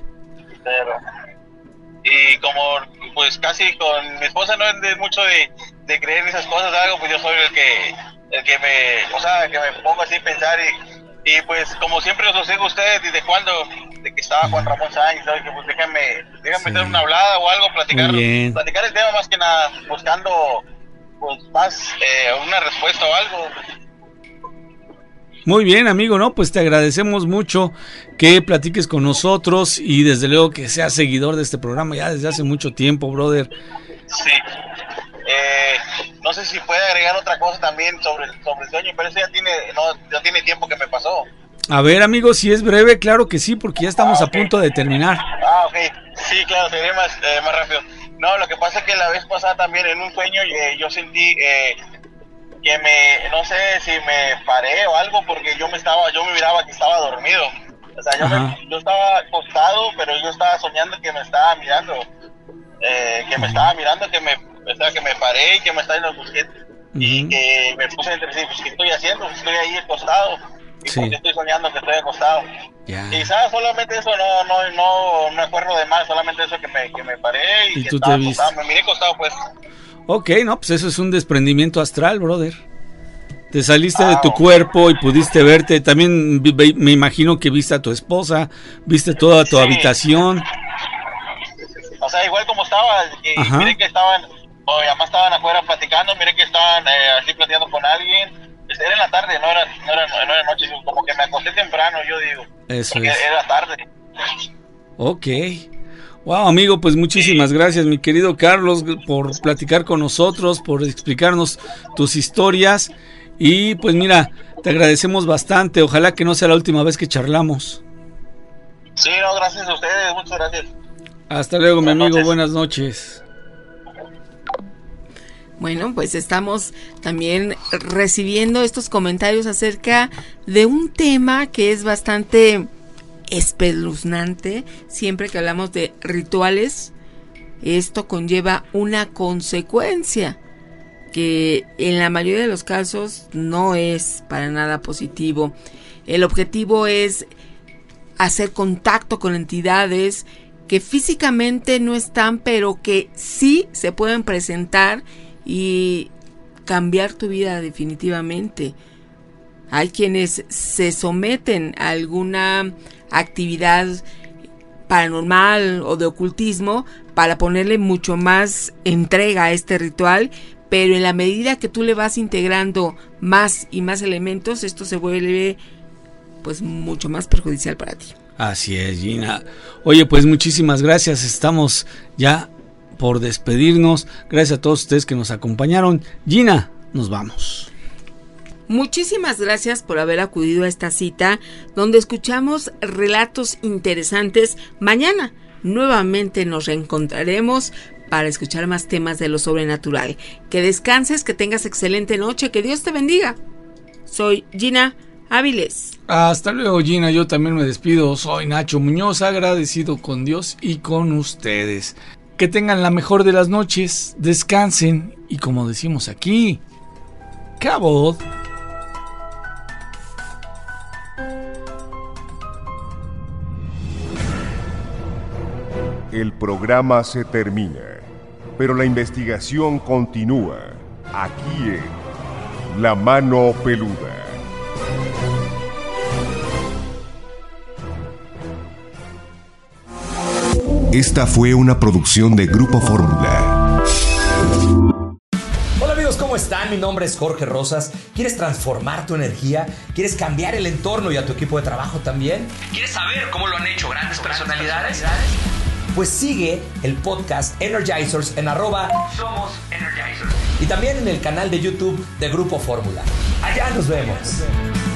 Y como pues casi con mi esposa no es mucho de creer en esas cosas, algo, pues yo soy el que me pongo así a pensar y pues como siempre los sigo a ustedes desde cuando, de que estaba Juan Ramón Sáenz, ¿sabes? Que pues déjame quería meter una hablada o algo, platicar el tema más que nada, buscando pues más una respuesta o algo. Muy bien, amigo, ¿no? Pues te agradecemos mucho que platiques con nosotros y desde luego que seas seguidor de este programa ya desde hace mucho tiempo, brother. Sí. No sé si puede agregar otra cosa también sobre el sueño, pero eso ya tiene tiempo que me pasó. A ver, amigo, si es breve, claro que sí, porque ya estamos a punto de terminar. Ok. Sí, claro, sería más rápido. No, lo que pasa es que la vez pasada también en un sueño yo sentí que no sé si me paré o algo, porque yo me miraba que estaba dormido. O sea, yo estaba acostado, pero yo estaba soñando que me estaba mirando. Que me paré y que me estaba en los busquetes. Y que me puse entre sí, pues, ¿qué estoy haciendo? Estoy ahí acostado. Y porque estoy soñando que estoy acostado. Y sabes, solamente eso, no me acuerdo de más, solamente eso que me paré y que tú estaba te viste. acostado, me miré acostado, pues. Ok, no, pues eso es un desprendimiento astral, brother. Te saliste de tu cuerpo y pudiste verte. También me imagino que viste a tu esposa, viste toda tu habitación. O sea, igual como estaba, miré que estaban, además estaban afuera platicando, miré que estaban así platicando con alguien. Era en la tarde, no era noche, como que me acosté temprano, yo digo. Eso porque es. Era tarde. Ok. Wow, amigo, pues muchísimas gracias, mi querido Carlos, por platicar con nosotros, por explicarnos tus historias. Y pues mira, te agradecemos bastante. Ojalá que no sea la última vez que charlamos. Sí, no, gracias a ustedes, muchas gracias. Hasta luego, mi amigo, buenas noches. Bueno, pues estamos también recibiendo estos comentarios acerca de un tema que es bastante espeluznante. Siempre que hablamos de rituales, esto conlleva una consecuencia que en la mayoría de los casos no es para nada positivo. El objetivo es hacer contacto con entidades que físicamente no están, pero que sí se pueden presentar y cambiar tu vida definitivamente. Hay quienes se someten a alguna actividad paranormal o de ocultismo para ponerle mucho más entrega a este ritual, pero en la medida que tú le vas integrando más y más elementos, esto se vuelve pues mucho más perjudicial para ti. Así es, Gina. Oye, pues muchísimas gracias. Estamos ya por despedirnos. Gracias a todos ustedes que nos acompañaron. Gina, nos vamos. Muchísimas gracias por haber acudido a esta cita donde escuchamos relatos interesantes. Mañana nuevamente nos reencontraremos para escuchar más temas de lo sobrenatural. Que descanses, que tengas excelente noche, que Dios te bendiga. Soy Gina Áviles. Hasta luego, Gina. Yo también me despido. Soy Nacho Muñoz, agradecido con Dios y con ustedes. Que tengan la mejor de las noches, descansen y como decimos aquí, ¡cabot! El programa se termina, pero la investigación continúa aquí en La Mano Peluda. Esta fue una producción de Grupo Fórmula. Hola amigos, ¿cómo están? Mi nombre es Jorge Rosas. ¿Quieres transformar tu energía? ¿Quieres cambiar el entorno y a tu equipo de trabajo también? ¿Quieres saber cómo lo han hecho grandes personalidades? Pues sigue el podcast Energizers en @Somos Energizers. y también en el canal de YouTube de Grupo Fórmula. Allá nos vemos.